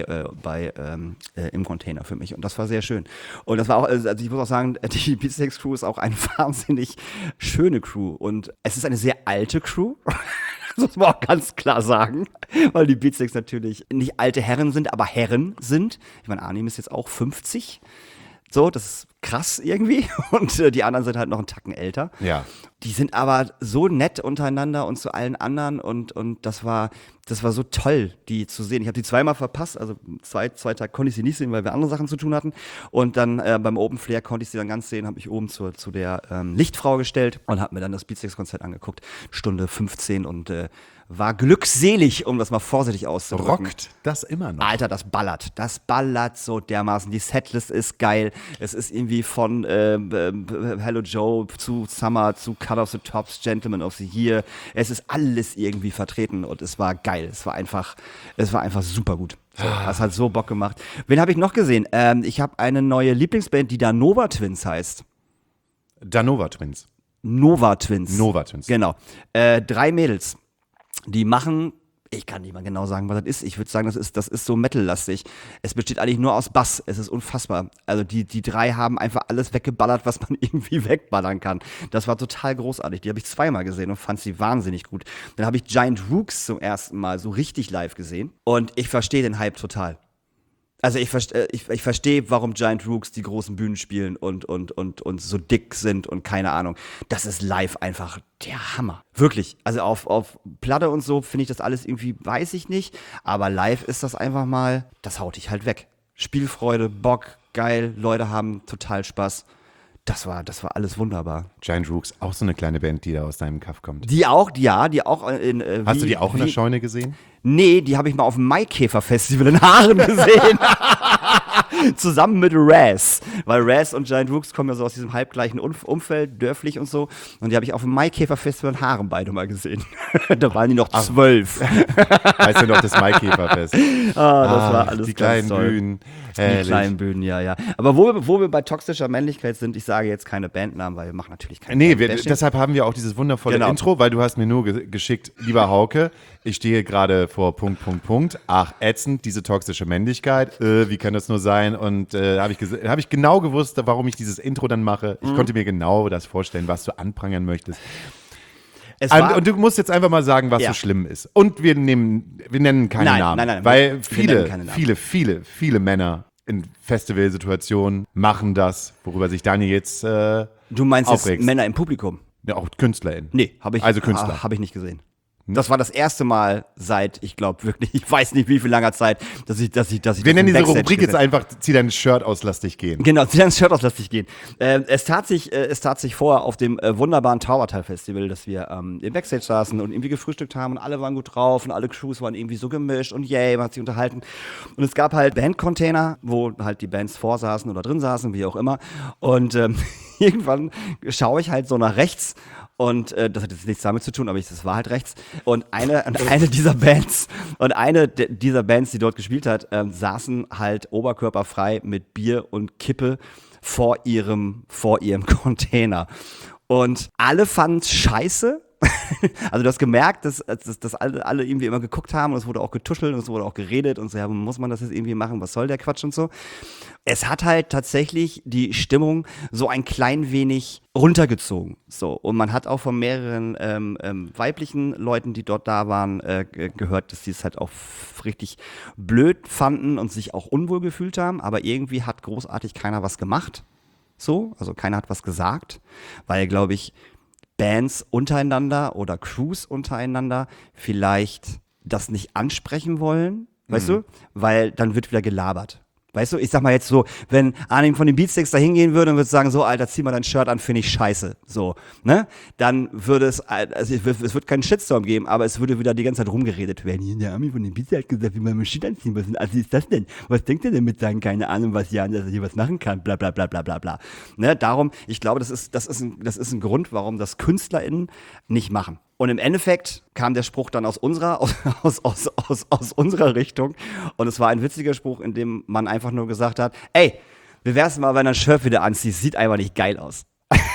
im Container für mich. Und das war sehr schön. Und das war auch, also ich muss auch sagen, die Beatsteaks Crew ist auch eine wahnsinnig schöne Crew. Und es ist eine sehr alte Crew. Das muss man auch ganz klar sagen. Weil die Beatsteaks natürlich nicht alte Herren sind, aber Herren sind. Ich meine, Arnim ist jetzt auch 50. So, das ist krass irgendwie. Und die anderen sind halt noch einen Tacken älter. Ja. Die sind aber so nett untereinander und zu allen anderen und das war so toll, die zu sehen. Ich habe die 2-mal verpasst, also zwei Tage konnte ich sie nicht sehen, weil wir andere Sachen zu tun hatten. Und dann beim Open Flair konnte ich sie dann ganz sehen, habe mich oben zu der Lichtfrau gestellt und habe mir dann das Beatsteaks-Konzert angeguckt. Stunde 15 und war glückselig, um das mal vorsichtig auszudrücken. Rockt das immer noch? Alter, das ballert so dermaßen. Die Setlist ist geil. Es ist irgendwie von Hello Joe zu Summer zu Cut of the Tops, Gentleman of the Year. Es ist alles irgendwie vertreten und es war geil. Es war einfach super gut. So, das hat so Bock gemacht. Wen habe ich noch gesehen? Ich habe eine neue Lieblingsband, die da Nova Twins heißt. Danova Twins. Nova Twins. Nova Twins. Genau. 3 Mädels. Die machen, ich kann nicht mal genau sagen, was das ist. Ich würde sagen, das ist so Metal-lastig. Es besteht eigentlich nur aus Bass. Es ist unfassbar. Also die 3 haben einfach alles weggeballert, was man irgendwie wegballern kann. Das war total großartig. Die habe ich 2-mal gesehen und fand sie wahnsinnig gut. Dann habe ich Giant Rooks zum ersten Mal so richtig live gesehen. Und ich verstehe den Hype total. Also ich verstehe, warum Giant Rooks die großen Bühnen spielen und so dick sind und keine Ahnung. Das ist live einfach der Hammer. Wirklich. Also auf Platte und so finde ich das alles irgendwie, weiß ich nicht. Aber live ist das einfach mal, das haut dich halt weg. Spielfreude, Bock, geil, Leute haben total Spaß. Das war alles wunderbar. Giant Rooks, auch so eine kleine Band, die da aus deinem Kaff kommt. Die auch in Hast du die auch in der Scheune gesehen? Nee, die habe ich mal auf dem Maikäfer-Festival in Haaren gesehen. Zusammen mit Raz. Weil Raz und Giant Rooks kommen ja so aus diesem halbgleichen Umfeld, dörflich und so. Und die habe ich auf dem Maikäfer-Festival in Haaren beide mal gesehen. Da waren die noch 12. Weißt du noch, das Maikäferfest? Das war alles die ganz kleinen toll. Bühnen. Die kleinen Bühnen, ja. Aber wo wir bei toxischer Männlichkeit sind, ich sage jetzt keine Bandnamen, weil wir machen natürlich keine Bandbashing. Deshalb haben wir auch dieses wundervolle Intro, weil du hast mir nur geschickt, lieber Hauke, ich stehe gerade vor Punkt. Ach, ätzend, diese toxische Männlichkeit. Wie kann das nur sein? Und habe ich genau gewusst, warum ich dieses Intro dann mache. Ich konnte mir genau das vorstellen, was du anprangern möchtest. Und du musst jetzt einfach mal sagen, was so schlimm ist. Und wir nennen keine Namen. Nein, weil viele Männer in Festivalsituationen machen das, worüber sich Daniel jetzt Du meinst aufregst. jetzt Männer im Publikum? Ja, auch KünstlerInnen. Nee, habe ich nicht gesehen. Das war das erste Mal seit, ich glaube wirklich, ich weiß nicht wie viel langer Zeit, dass ich Wir nennen diese Rubrik jetzt einfach, zieh dein Shirt aus, lass dich gehen. Genau, zieh dein Shirt aus, lass dich gehen. Es tat sich vor auf dem wunderbaren Taubertal-Festival, dass wir im Backstage saßen und irgendwie gefrühstückt haben und alle waren gut drauf und alle Crews waren irgendwie so gemischt und yay, man hat sich unterhalten. Und es gab halt Bandcontainer, wo halt die Bands vorsaßen oder drin saßen, wie auch immer. Und irgendwann schaue ich halt so nach rechts. Und das hat jetzt nichts damit zu tun, aber das war halt rechts. Und eine dieser Bands, die dort gespielt hat, saßen halt oberkörperfrei mit Bier und Kippe vor ihrem Container. Und alle fanden es scheiße. Also du hast gemerkt, dass alle irgendwie immer geguckt haben und es wurde auch getuschelt und es wurde auch geredet und so, ja, muss man das jetzt irgendwie machen, was soll der Quatsch und so. Es hat halt tatsächlich die Stimmung so ein klein wenig runtergezogen. So. Und man hat auch von mehreren weiblichen Leuten, die dort da waren, gehört, dass sie es halt auch richtig blöd fanden und sich auch unwohl gefühlt haben, aber irgendwie hat großartig keiner was gemacht. So, also keiner hat was gesagt, weil, glaube ich, Bands untereinander oder Crews untereinander vielleicht das nicht ansprechen wollen, weißt du? Weil dann wird wieder gelabert. Weißt du, ich sag mal jetzt so, wenn Arnim von den Beatsticks da hingehen würde und würde sagen, so, Alter, zieh mal dein Shirt an, finde ich scheiße, so, ne? Dann würde es wird keinen Shitstorm geben, aber es würde wieder die ganze Zeit rumgeredet werden. Hier, der Armin von den Beatsticks hat gesagt, wie man ein Shit anziehen muss. Also ist das denn? Was denkt ihr denn mit sagen, keine Ahnung, was Jan, dass er hier was machen kann, bla, bla, bla, bla, bla, bla. Ne? Darum, ich glaube, das ist ein Grund, warum das KünstlerInnen nicht machen. Und im Endeffekt kam der Spruch dann aus unserer Richtung. Und es war ein witziger Spruch, in dem man einfach nur gesagt hat, ey, wie wär's mal, wenn du ein Shirt wieder anziehst? Sieht einfach nicht geil aus.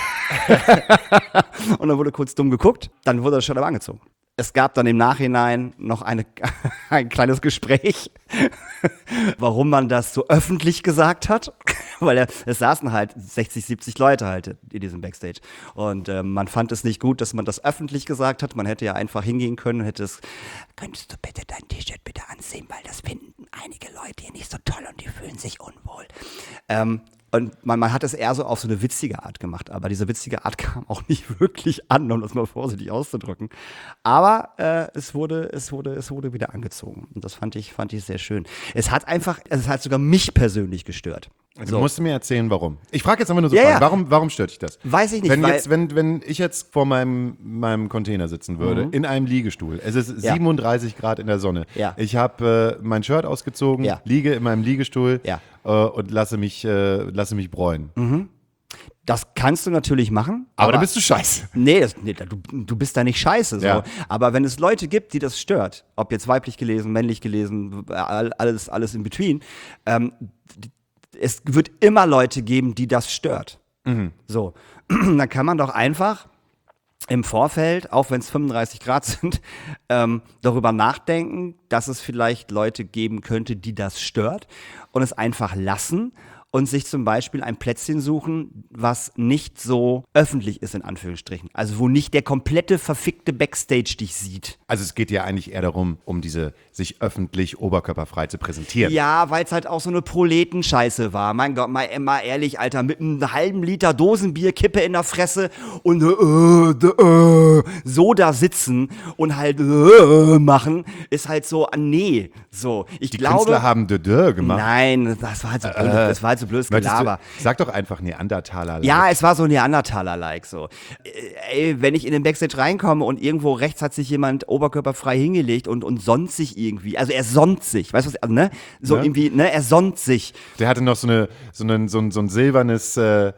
Und dann wurde kurz dumm geguckt, dann wurde das Shirt aber angezogen. Es gab dann im Nachhinein noch ein kleines Gespräch, warum man das so öffentlich gesagt hat. Weil es saßen halt 60, 70 Leute halt in diesem Backstage. Und man fand es nicht gut, dass man das öffentlich gesagt hat. Man hätte ja einfach hingehen können und hätte es, könntest du bitte dein T-Shirt bitte anziehen, weil das finden einige Leute hier nicht so toll und die fühlen sich unwohl. Und man hat es eher so auf so eine witzige Art gemacht, aber diese witzige Art kam auch nicht wirklich an, um das mal vorsichtig auszudrücken. Aber es wurde wieder angezogen und das fand ich sehr schön. Es hat sogar mich persönlich gestört. Du musst mir erzählen, warum. Ich frage jetzt einfach nur so, warum stört dich das? Weiß ich nicht. Wenn ich jetzt vor meinem Container sitzen würde, in einem Liegestuhl, es ist 37 Grad in der Sonne, ich habe mein Shirt ausgezogen, liege in meinem Liegestuhl und lasse mich bräunen. Mhm. Das kannst du natürlich machen. Aber dann bist du scheiße. Nee, du bist da nicht scheiße. So. Ja. Aber wenn es Leute gibt, die das stört, ob jetzt weiblich gelesen, männlich gelesen, alles in between, es wird immer Leute geben, die das stört. Mhm. So, dann kann man doch einfach im Vorfeld, auch wenn es 35 Grad sind, darüber nachdenken, dass es vielleicht Leute geben könnte, die das stört und es einfach lassen und sich zum Beispiel ein Plätzchen suchen, was nicht so öffentlich ist, in Anführungsstrichen. Also wo nicht der komplette verfickte Backstage dich sieht. Also es geht ja eigentlich eher darum, um sich öffentlich oberkörperfrei zu präsentieren. Ja, weil es halt auch so eine Proletenscheiße war. Mein Gott, mal ehrlich, Alter, mit einem halben Liter Dosenbier, Kippe in der Fresse und so da sitzen und halt machen, ist halt so, nee, so. Ich Die glaube, Künstler haben gemacht. Nein, das war halt so blöd, das war halt so blödes Gelaber. Sag doch einfach Neandertaler. Ja, es war so Neandertaler-like so. Ey, wenn ich in den Backstage reinkomme und irgendwo rechts hat sich jemand oberkörperfrei hingelegt und sonnt sich irgendwie, also er sonnt sich, weißt du was, also, ne? So Ne? irgendwie, ne, er sonnt sich. Der hatte noch so ein silbernes,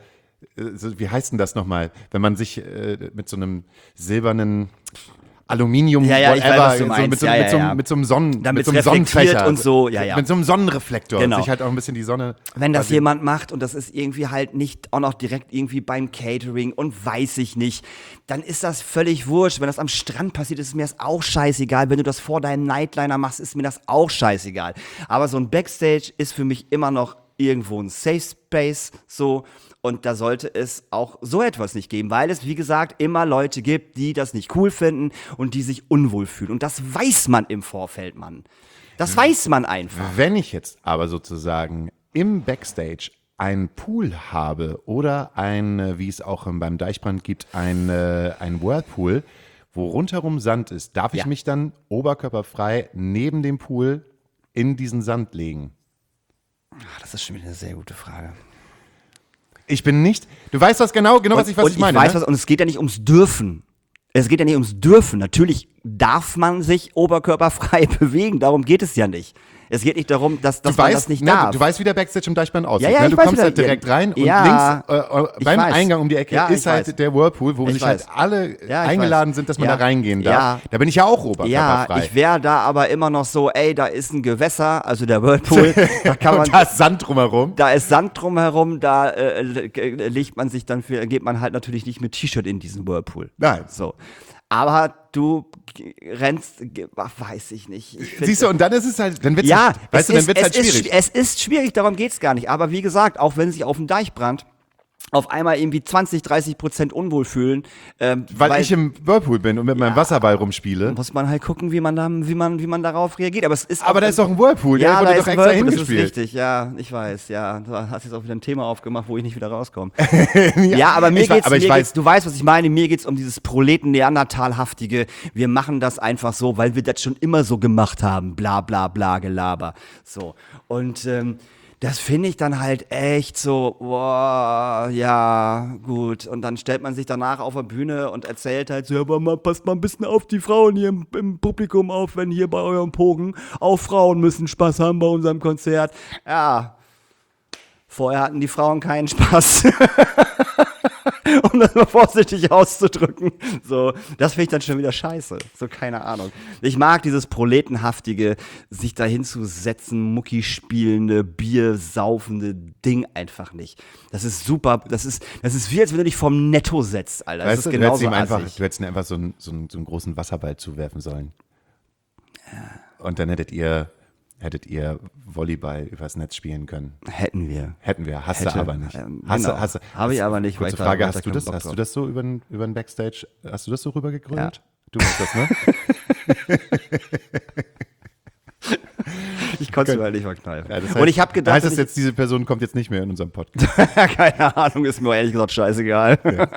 wie heißt denn das nochmal? Wenn man sich mit so einem silbernen Aluminium, Ja, ich weiß, was du so meinst. mit so einem Damit es Sonnenfächer reflektiert und so, ja. Mit so einem Sonnenreflektor, Genau. sich halt auch ein bisschen die Sonne. Wenn das quasi- jemand macht und das ist irgendwie halt nicht auch noch direkt irgendwie beim Catering und weiß ich nicht, dann ist das völlig wurscht. Wenn das am Strand passiert, ist mir das auch scheißegal. Wenn du das vor deinem Nightliner machst, ist mir das auch scheißegal. Aber so ein Backstage ist für mich immer noch irgendwo ein Safe Space, so. Und da sollte es auch so etwas nicht geben, weil es, wie gesagt, immer Leute gibt, die das nicht cool finden und die sich unwohl fühlen. Und das weiß man im Vorfeld, Mann. Das weiß man einfach. Wenn ich jetzt aber sozusagen im Backstage einen Pool habe oder wie es auch beim Deichbrand gibt, ein Whirlpool, wo rundherum Sand ist, darf ich Ja. mich dann oberkörperfrei neben dem Pool in diesen Sand legen? Ach, das ist schon wieder eine sehr gute Frage. Ich bin nicht, du weißt was genau was ich meine. Ich weiß Ne? was, und es geht ja nicht ums Dürfen. Es geht ja nicht ums Dürfen. Natürlich darf man sich oberkörperfrei bewegen, darum geht es ja nicht. Es geht nicht darum, dass man das nicht darf. Du weißt, wie der Backstage im Deichbrand aussieht. Ja, Ne? ich Du weiß, kommst wie halt der- direkt rein und Ja, links ich beim weiß. Eingang um die Ecke Ja, ist ich halt weiß. der Whirlpool, wo Ich sich weiß. halt alle Ja, ich eingeladen weiß. sind, dass man Ja. da reingehen darf. Ja. Da bin ich ja auch Ja, oberkörperfrei. ich wäre da aber immer noch so, ey, da ist ein Gewässer, also der Whirlpool, da kann man, Und da ist Sand drumherum. da ist Sand drumherum, da legt man sich dann geht man halt natürlich nicht mit T-Shirt in diesen Whirlpool. Nein. So. Aber du rennst, weiß ich nicht. Ich find- Siehst du, und dann ist es halt, dann wird's ja, halt, weißt du, dann wird's halt schwierig. Es ist schwierig, darum geht's gar nicht. Aber wie gesagt, auch wenn sich auf dem Deichbrand auf einmal irgendwie 20-30% unwohl fühlen, Weil ich im Whirlpool bin und mit meinem Wasserball rumspiele. muss man halt gucken, wie man darauf reagiert. Aber es ist Aber da ist doch ein Whirlpool, der ja, da wurde ist doch ein extra Whirlpool, das ist hingespielt. richtig, ja, ich weiß, ja. Du hast jetzt auch wieder ein Thema aufgemacht, wo ich nicht wieder rauskomme. Ja, aber ich weiß. du weißt, was ich meine, mir geht's um dieses Proleten-Neandertal-haftige, wir machen das einfach so, weil wir das schon immer so gemacht haben, bla bla bla Gelaber. So. Und das finde ich dann halt echt so, boah, ja, gut. Und dann stellt man sich danach auf der Bühne und erzählt halt so, ja, aber passt mal ein bisschen auf die Frauen hier im Publikum auf, wenn hier bei eurem Pogen auch Frauen müssen Spaß haben bei unserem Konzert. Ja, vorher hatten die Frauen keinen Spaß. Um das mal vorsichtig auszudrücken. So, das finde ich dann schon wieder scheiße. So, keine Ahnung. Ich mag dieses Proletenhaftige, sich dahin zu setzen, Mucki spielende, Bier saufende Ding einfach nicht. Das ist super. Das ist wie, als wenn du dich vom Netto setzt, Alter. Das Weißt du, ist du hättest genauso ihm assig. du hättest ihm einfach so einen großen Wasserball zuwerfen sollen. Und dann hättet ihr Volleyball übers Netz spielen können. Hätten wir. Hätten wir, hast Hätte, du aber nicht. genau. Habe ich aber nicht, weil Kurze ich da Frage, weiter hast du keinen das? Bock Hast drauf. du das so über den Backstage, hast du das so rübergegrölt? Ja. Du hast das, ne? Ich konnte es mir halt nicht verkneifen. Ja, das Und ich habe gedacht, heißt das dass jetzt, diese Person kommt jetzt nicht mehr in unserem Podcast? keine Ahnung, ist mir ehrlich gesagt scheißegal.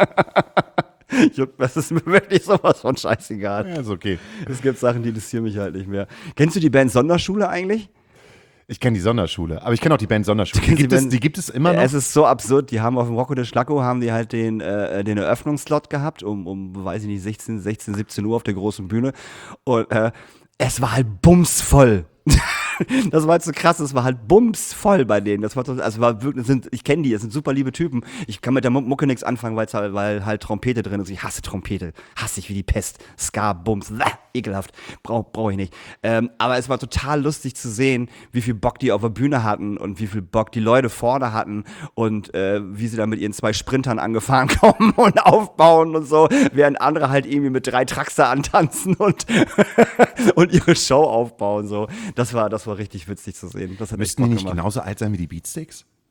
Das ist mir wirklich sowas von scheißegal. Ja, ist okay. Es gibt Sachen, die interessieren mich halt nicht mehr. Kennst du die Band Sonderschule eigentlich? Ich kenne die Sonderschule, aber ich kenne auch die Band Sonderschule. Die gibt es immer noch? Es ist so absurd, die haben auf dem Rocco de Schlacko haben die halt den Eröffnungsslot gehabt, um weiß ich nicht, 16, 17 Uhr auf der großen Bühne. Und es war halt bumsvoll. Das war halt so krass, es war halt bumsvoll bei denen. Das war, also war wirklich, ich kenne die, das sind super liebe Typen. Ich kann mit der Mucke nichts anfangen, weil halt Trompete drin ist. Ich hasse Trompete, hasse ich wie die Pest. Ska, Bums, ekelhaft, brauch ich nicht. Aber es war total lustig zu sehen, wie viel Bock die auf der Bühne hatten und wie viel Bock die Leute vorne hatten und wie sie dann mit ihren 2 Sprintern angefahren kommen und aufbauen und so, während andere halt irgendwie mit 3 Traxer antanzen und ihre Show aufbauen. So. Das war richtig witzig zu sehen. Das hat Müssten die echt Bock nicht gemacht. genauso alt sein wie die Beatsticks?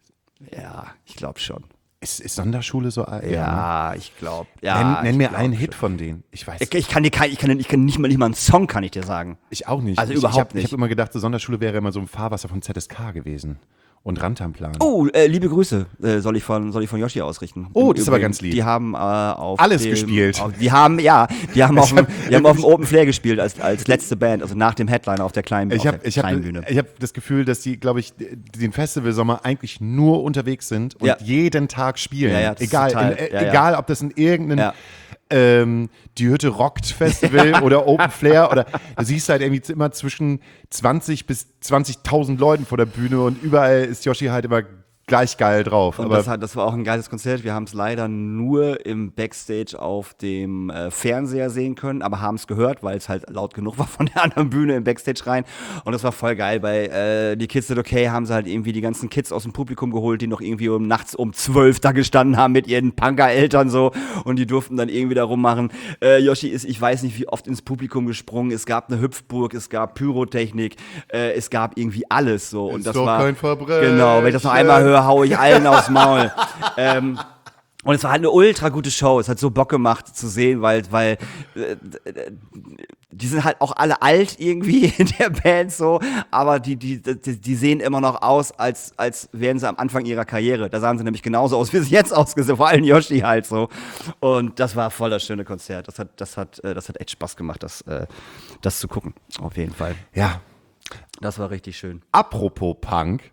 Ja, ich glaube schon. Ist Sonderschule so alt? Ja, ich glaube. Ja, Nenn mir einen Hit von denen. Ich weiß. Ich kann nicht mal einen Song, kann ich dir sagen. Ich auch nicht. Also überhaupt nicht. Ich habe immer gedacht, so Sonderschule wäre immer so ein Fahrwasser von ZSK gewesen. Und Rantanplan. Oh, liebe Grüße soll ich von Yoshi ausrichten. Oh, das ist aber ganz lieb. Die haben auf alles gespielt. Die haben auf dem Open Flair gespielt als letzte Band, also nach dem Headliner auf der kleinen Bühne. Ich hab das Gefühl, dass die, glaube ich, den Festivalsommer eigentlich nur unterwegs sind und jeden Tag spielen. Ja, das egal, ist total, egal, ob das in irgendeinem Die Hütte rockt Festival oder Open Flair oder du siehst halt irgendwie immer zwischen 20 bis 20.000 Leuten vor der Bühne und überall ist Yoshi halt immer gleich geil drauf. Und das war auch ein geiles Konzert. Wir haben es leider nur im Backstage auf dem Fernseher sehen können, aber haben es gehört, weil es halt laut genug war von der anderen Bühne im Backstage rein. Und das war voll geil. Bei die Kids Did Okay haben sie halt irgendwie die ganzen Kids aus dem Publikum geholt, die noch irgendwie nachts um 12 da gestanden haben mit ihren Punker-Eltern so. Und die durften dann irgendwie da rummachen. Yoshi ist, ich weiß nicht, wie oft ins Publikum gesprungen. Es gab eine Hüpfburg, es gab Pyrotechnik, es gab irgendwie alles so. Und das war kein Verbrechen. Genau, wenn ich das noch einmal höre, haue ich allen aufs Maul. Und es war halt eine ultra gute Show. Es hat so Bock gemacht zu sehen, weil die sind halt auch alle alt irgendwie in der Band so, aber die sehen immer noch aus, als wären sie am Anfang ihrer Karriere. Da sahen sie nämlich genauso aus, wie sie jetzt ausgesehen, vor allem Yoshi halt so. Und das war voll das schöne Konzert. Das hat echt Spaß gemacht, das zu gucken. Auf jeden Fall. Ja. Das war richtig schön. Apropos Punk.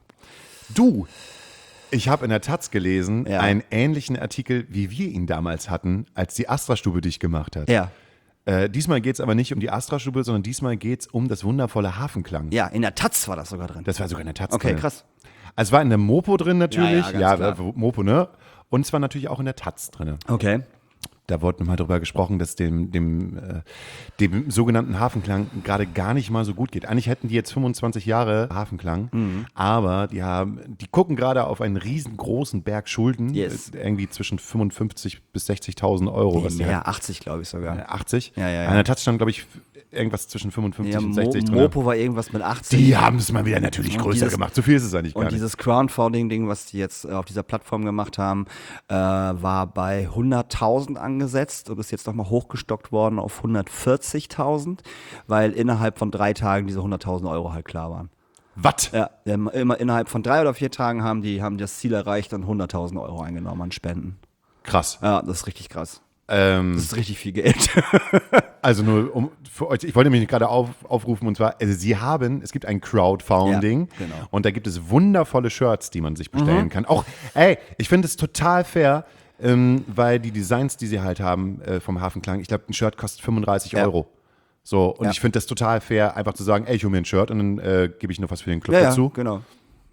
Ich habe in der Taz gelesen, einen ähnlichen Artikel, wie wir ihn damals hatten, als die Astra-Stube dich gemacht hat. Ja. Diesmal geht es aber nicht um die Astra-Stube, sondern diesmal geht es um das wundervolle Hafenklang. Ja, in der Taz war das sogar drin. Das war sogar in der Taz drin. Okay, krass. Also es war in der Mopo drin natürlich. Ja, ganz klar. Mopo, ne? Und es war natürlich auch in der Taz drin. Okay. Da wurde nochmal drüber gesprochen, dass dem sogenannten Hafenklang gerade gar nicht mal so gut geht. Eigentlich hätten die jetzt 25 Jahre Hafenklang, aber die gucken gerade auf einen riesengroßen Berg Schulden, irgendwie zwischen 55.000 bis 60.000 Euro. Mehr, 80 glaube ich sogar. 80? Ja. An der Taz stand, glaube ich, irgendwas zwischen 55 und 60 drin. Mopo war irgendwas mit 80. Die haben es mal wieder natürlich größer gemacht. So viel ist es eigentlich gar nicht. Und dieses Crowdfunding-Ding, was die jetzt auf dieser Plattform gemacht haben, war bei 100.000 angesetzt und ist jetzt nochmal hochgestockt worden auf 140.000, weil innerhalb von 3 Tagen diese 100.000 Euro halt klar waren. Was? Ja, immer innerhalb von 3 oder 4 Tagen haben das Ziel erreicht und 100.000 Euro eingenommen an Spenden. Krass. Ja, das ist richtig krass. Das ist richtig viel Geld. Also nur für euch, ich wollte mich gerade aufrufen und zwar, also es gibt ein Crowdfunding und da gibt es wundervolle Shirts, die man sich bestellen kann. Auch, ich finde es total fair, weil die Designs, die sie halt haben vom Hafenklang, ich glaube, ein Shirt kostet 35 Euro. So, und ich finde das total fair, einfach zu sagen, ich hole mir ein Shirt und dann gebe ich noch was für den Club dazu. Ja, genau.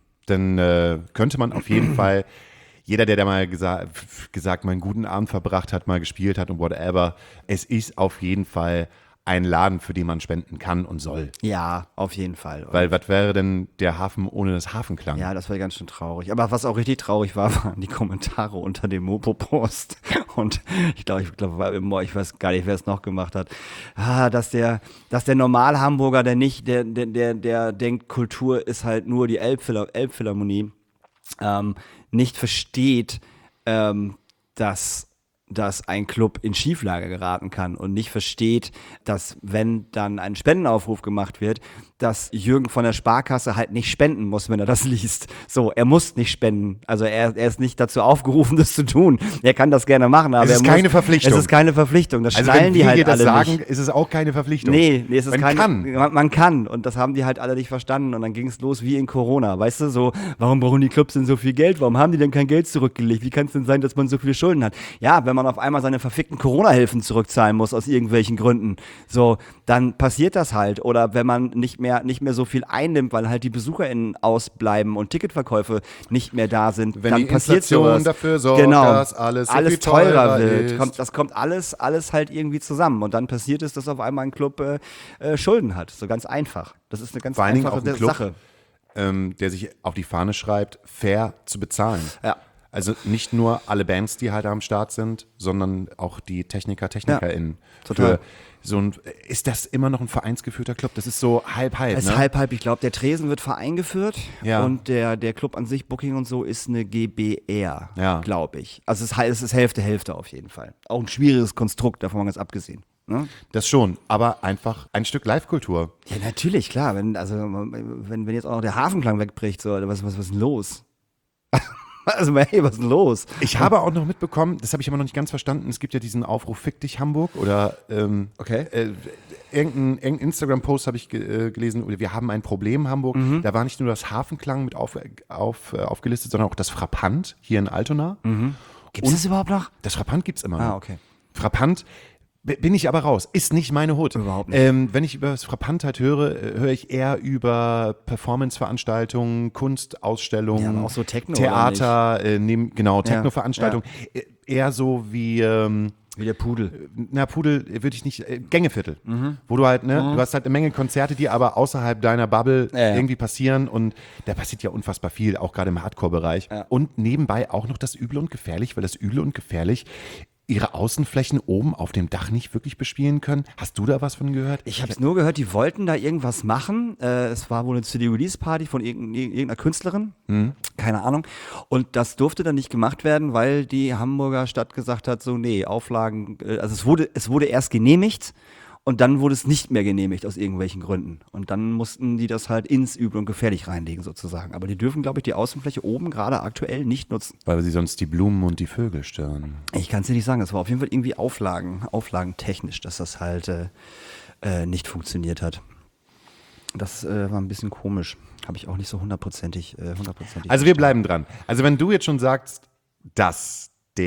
Dann könnte man auf jeden Fall jeder, der da mal gesagt mal einen guten Abend verbracht hat, mal gespielt hat und whatever, es ist auf jeden Fall ein Laden, für den man spenden kann und soll. Ja, auf jeden Fall. Weil was wäre denn der Hafen ohne das Hafenklang? Ja, das wäre ganz schön traurig. Aber was auch richtig traurig war, waren die Kommentare unter dem Mopo-Post. Und ich glaube, ich weiß gar nicht, wer es noch gemacht hat. Dass der Normal-Hamburger, der denkt, Kultur ist halt nur die Elbphilharmonie, nicht versteht, dass ein Club in Schieflage geraten kann und nicht versteht, dass wenn dann ein Spendenaufruf gemacht wird, dass Jürgen von der Sparkasse halt nicht spenden muss, wenn er das liest. So, er muss nicht spenden. Also er ist nicht dazu aufgerufen, das zu tun. Er kann das gerne machen, aber es ist keine Verpflichtung. Es ist keine Verpflichtung. Das also schnallen die halt alle sagen, nicht. ist es auch keine Verpflichtung. Nee, es ist man kann. Und das haben die halt alle nicht verstanden. Und dann ging es los wie in Corona. Weißt du, so, warum brauchen die Clubs denn so viel Geld? Warum haben die denn kein Geld zurückgelegt? Wie kann es denn sein, dass man so viele Schulden hat? Ja, wenn man auf einmal seine verfickten Corona-Hilfen zurückzahlen muss aus irgendwelchen Gründen, so, dann passiert das halt. Oder wenn man nicht mehr so viel einnimmt, weil halt die BesucherInnen ausbleiben und Ticketverkäufe nicht mehr da sind, wenn dann die passiert Inflation sowas. Dafür sorgt, dass alles so viel teurer wird. ist. Das kommt alles halt irgendwie zusammen. Und dann passiert es, dass auf einmal ein Club Schulden hat. So ganz einfach. Das ist eine ganz einfache Sache. Der sich auf die Fahne schreibt, fair zu bezahlen. Ja. Also nicht nur alle Bands, die halt am Start sind, sondern auch die TechnikerInnen. Total. Ist das immer noch ein vereinsgeführter Club? Das ist so halb-halb, Es ist halb-halb. Ich glaube, der Tresen wird Verein geführt und der Club an sich, Booking und so, ist eine GbR, glaube ich. Also es ist Hälfte auf jeden Fall. Auch ein schwieriges Konstrukt, davon mal ganz abgesehen. Ne? Das schon, aber einfach ein Stück Live-Kultur. Ja, natürlich, klar. Wenn jetzt auch noch der Hafenklang wegbricht, so, was ist denn los? Also, hey, was ist denn los? Ich habe auch noch mitbekommen, das habe ich aber noch nicht ganz verstanden, es gibt ja diesen Aufruf Fick dich Hamburg oder irgendein Instagram-Post habe ich gelesen, oder wir haben ein Problem Hamburg. Da war nicht nur das Hafenklang mit aufgelistet, sondern auch das Frappant hier in Altona. Gibt es das überhaupt noch? Das Frappant gibt es immer noch. Ah, okay. Frappant bin ich aber raus. Ist nicht meine Hut. Überhaupt nicht. Wenn ich über das Frappant halt höre ich eher über Performance-Veranstaltungen, Kunstausstellungen, Ja, aber auch so Techno, Theater, Techno-Veranstaltungen. Eher so wie Wie der Pudel. Pudel würde ich nicht, Gängeviertel, wo du halt, du hast halt eine Menge Konzerte, die aber außerhalb deiner Bubble irgendwie passieren und da passiert ja unfassbar viel, auch gerade im Hardcore-Bereich. Ja. Und nebenbei auch noch das Übel und Gefährlich, weil das Übel und Gefährlich ihre Außenflächen oben auf dem Dach nicht wirklich bespielen können. Hast du da was von gehört? Ich habe es nur gehört, die wollten da irgendwas machen. Es war wohl eine CD-Release-Party von irgendeiner Künstlerin. Keine Ahnung. Und das durfte dann nicht gemacht werden, weil die Hamburger Stadt gesagt hat, so nee, Auflagen, also es wurde erst genehmigt und dann wurde es nicht mehr genehmigt aus irgendwelchen Gründen. Und dann mussten die das halt ins Übel und Gefährlich reinlegen sozusagen. Aber die dürfen, glaube ich, die Außenfläche oben gerade aktuell nicht nutzen. Weil sie sonst die Blumen und die Vögel stören. Ich kann es dir nicht sagen, das war auf jeden Fall irgendwie auflagentechnisch, dass das halt nicht funktioniert hat. Das war ein bisschen komisch. Habe ich auch nicht so hundertprozentig. Also wir bleiben dran. Also wenn du jetzt schon sagst, dass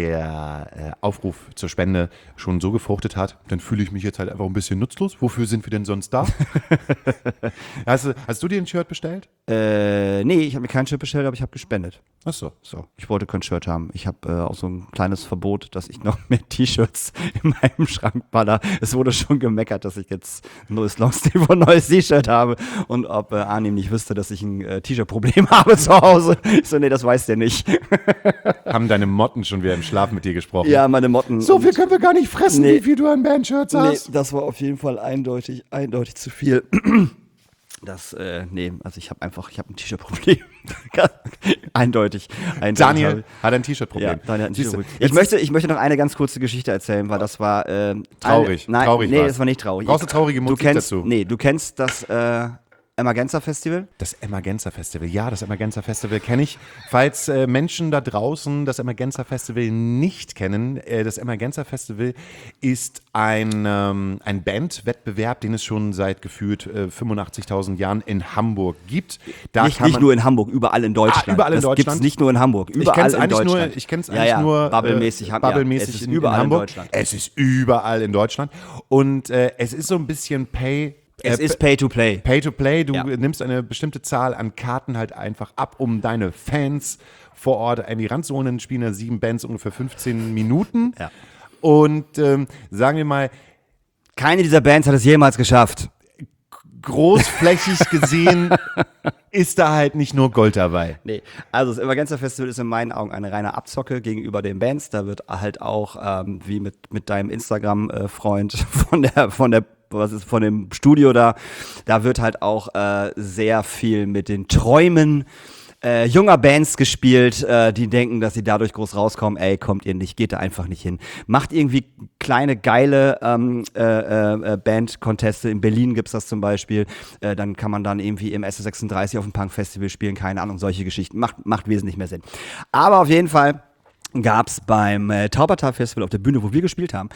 der Aufruf zur Spende schon so gefruchtet hat, dann fühle ich mich jetzt halt einfach ein bisschen nutzlos. Wofür sind wir denn sonst da? Hast du dir ein Shirt bestellt? Nee, ich habe mir kein Shirt bestellt, aber ich habe gespendet. Ach so. So, ich wollte kein Shirt haben. Ich habe auch so ein kleines Verbot, dass ich noch mehr T-Shirts in meinem Schrank baller. Es wurde schon gemeckert, dass ich jetzt ein neues Longsleeve und ein neues T-Shirt habe und ob Arnim nicht wüsste, dass ich ein T-Shirt-Problem habe zu Hause. Ich so, nee, das weiß der nicht. Haben deine Motten schon wieder im Schlaf mit dir gesprochen? Ja, meine Motten. So viel können wir gar nicht fressen, wie viel du an Bandshirts hast. Nee, das war auf jeden Fall eindeutig zu viel. Also ich habe ein T-Shirt-Problem. eindeutig. Daniel hat ein T-Shirt-Problem. Ja, Daniel hat ein T-Shirt-Problem. Ich möchte noch eine ganz kurze Geschichte erzählen, weil das war traurig. Das war nicht traurig. Brauchst du traurige Musik dazu? Nee, du kennst das Emergenza Festival? Das Emergenza Festival, ja, das Emergenza Festival kenne ich. Falls Menschen da draußen das Emergenza Festival nicht kennen, das Emergenza Festival ist ein Bandwettbewerb, den es schon seit gefühlt 85.000 Jahren in Hamburg gibt. Nicht nur in Hamburg, überall in Deutschland. Überall in Deutschland. Das gibt's nicht nur in Hamburg, überall in Deutschland. Ich kenne es eigentlich nur bubblemäßig es ist überall in Hamburg. Deutschland. Es ist überall in Deutschland und es ist so ein bisschen Es ist Pay-to-Play. Pay-to-Play, du nimmst eine bestimmte Zahl an Karten halt einfach ab, um deine Fans vor Ort an die Rand zu holen. Spielen da 7 Bands ungefähr 15 Minuten. Ja. Und sagen wir mal, keine dieser Bands hat es jemals geschafft. Großflächig gesehen ist da halt nicht nur Gold dabei. Nee, also das Emergenza Festival ist in meinen Augen eine reine Abzocke gegenüber den Bands. Da wird halt auch, wie mit deinem Instagram-Freund von dem Studio da wird halt auch sehr viel mit den Träumen junger Bands gespielt, die denken, dass sie dadurch groß rauskommen. Ey, kommt ihr nicht, geht da einfach nicht hin. Macht irgendwie kleine, geile Band-Conteste. In Berlin gibt's das zum Beispiel. Dann kann man dann irgendwie im SS36 auf dem Punk-Festival spielen. Keine Ahnung, solche Geschichten. Macht wesentlich mehr Sinn. Aber auf jeden Fall gab's beim Taubertal-Festival auf der Bühne, wo wir gespielt haben,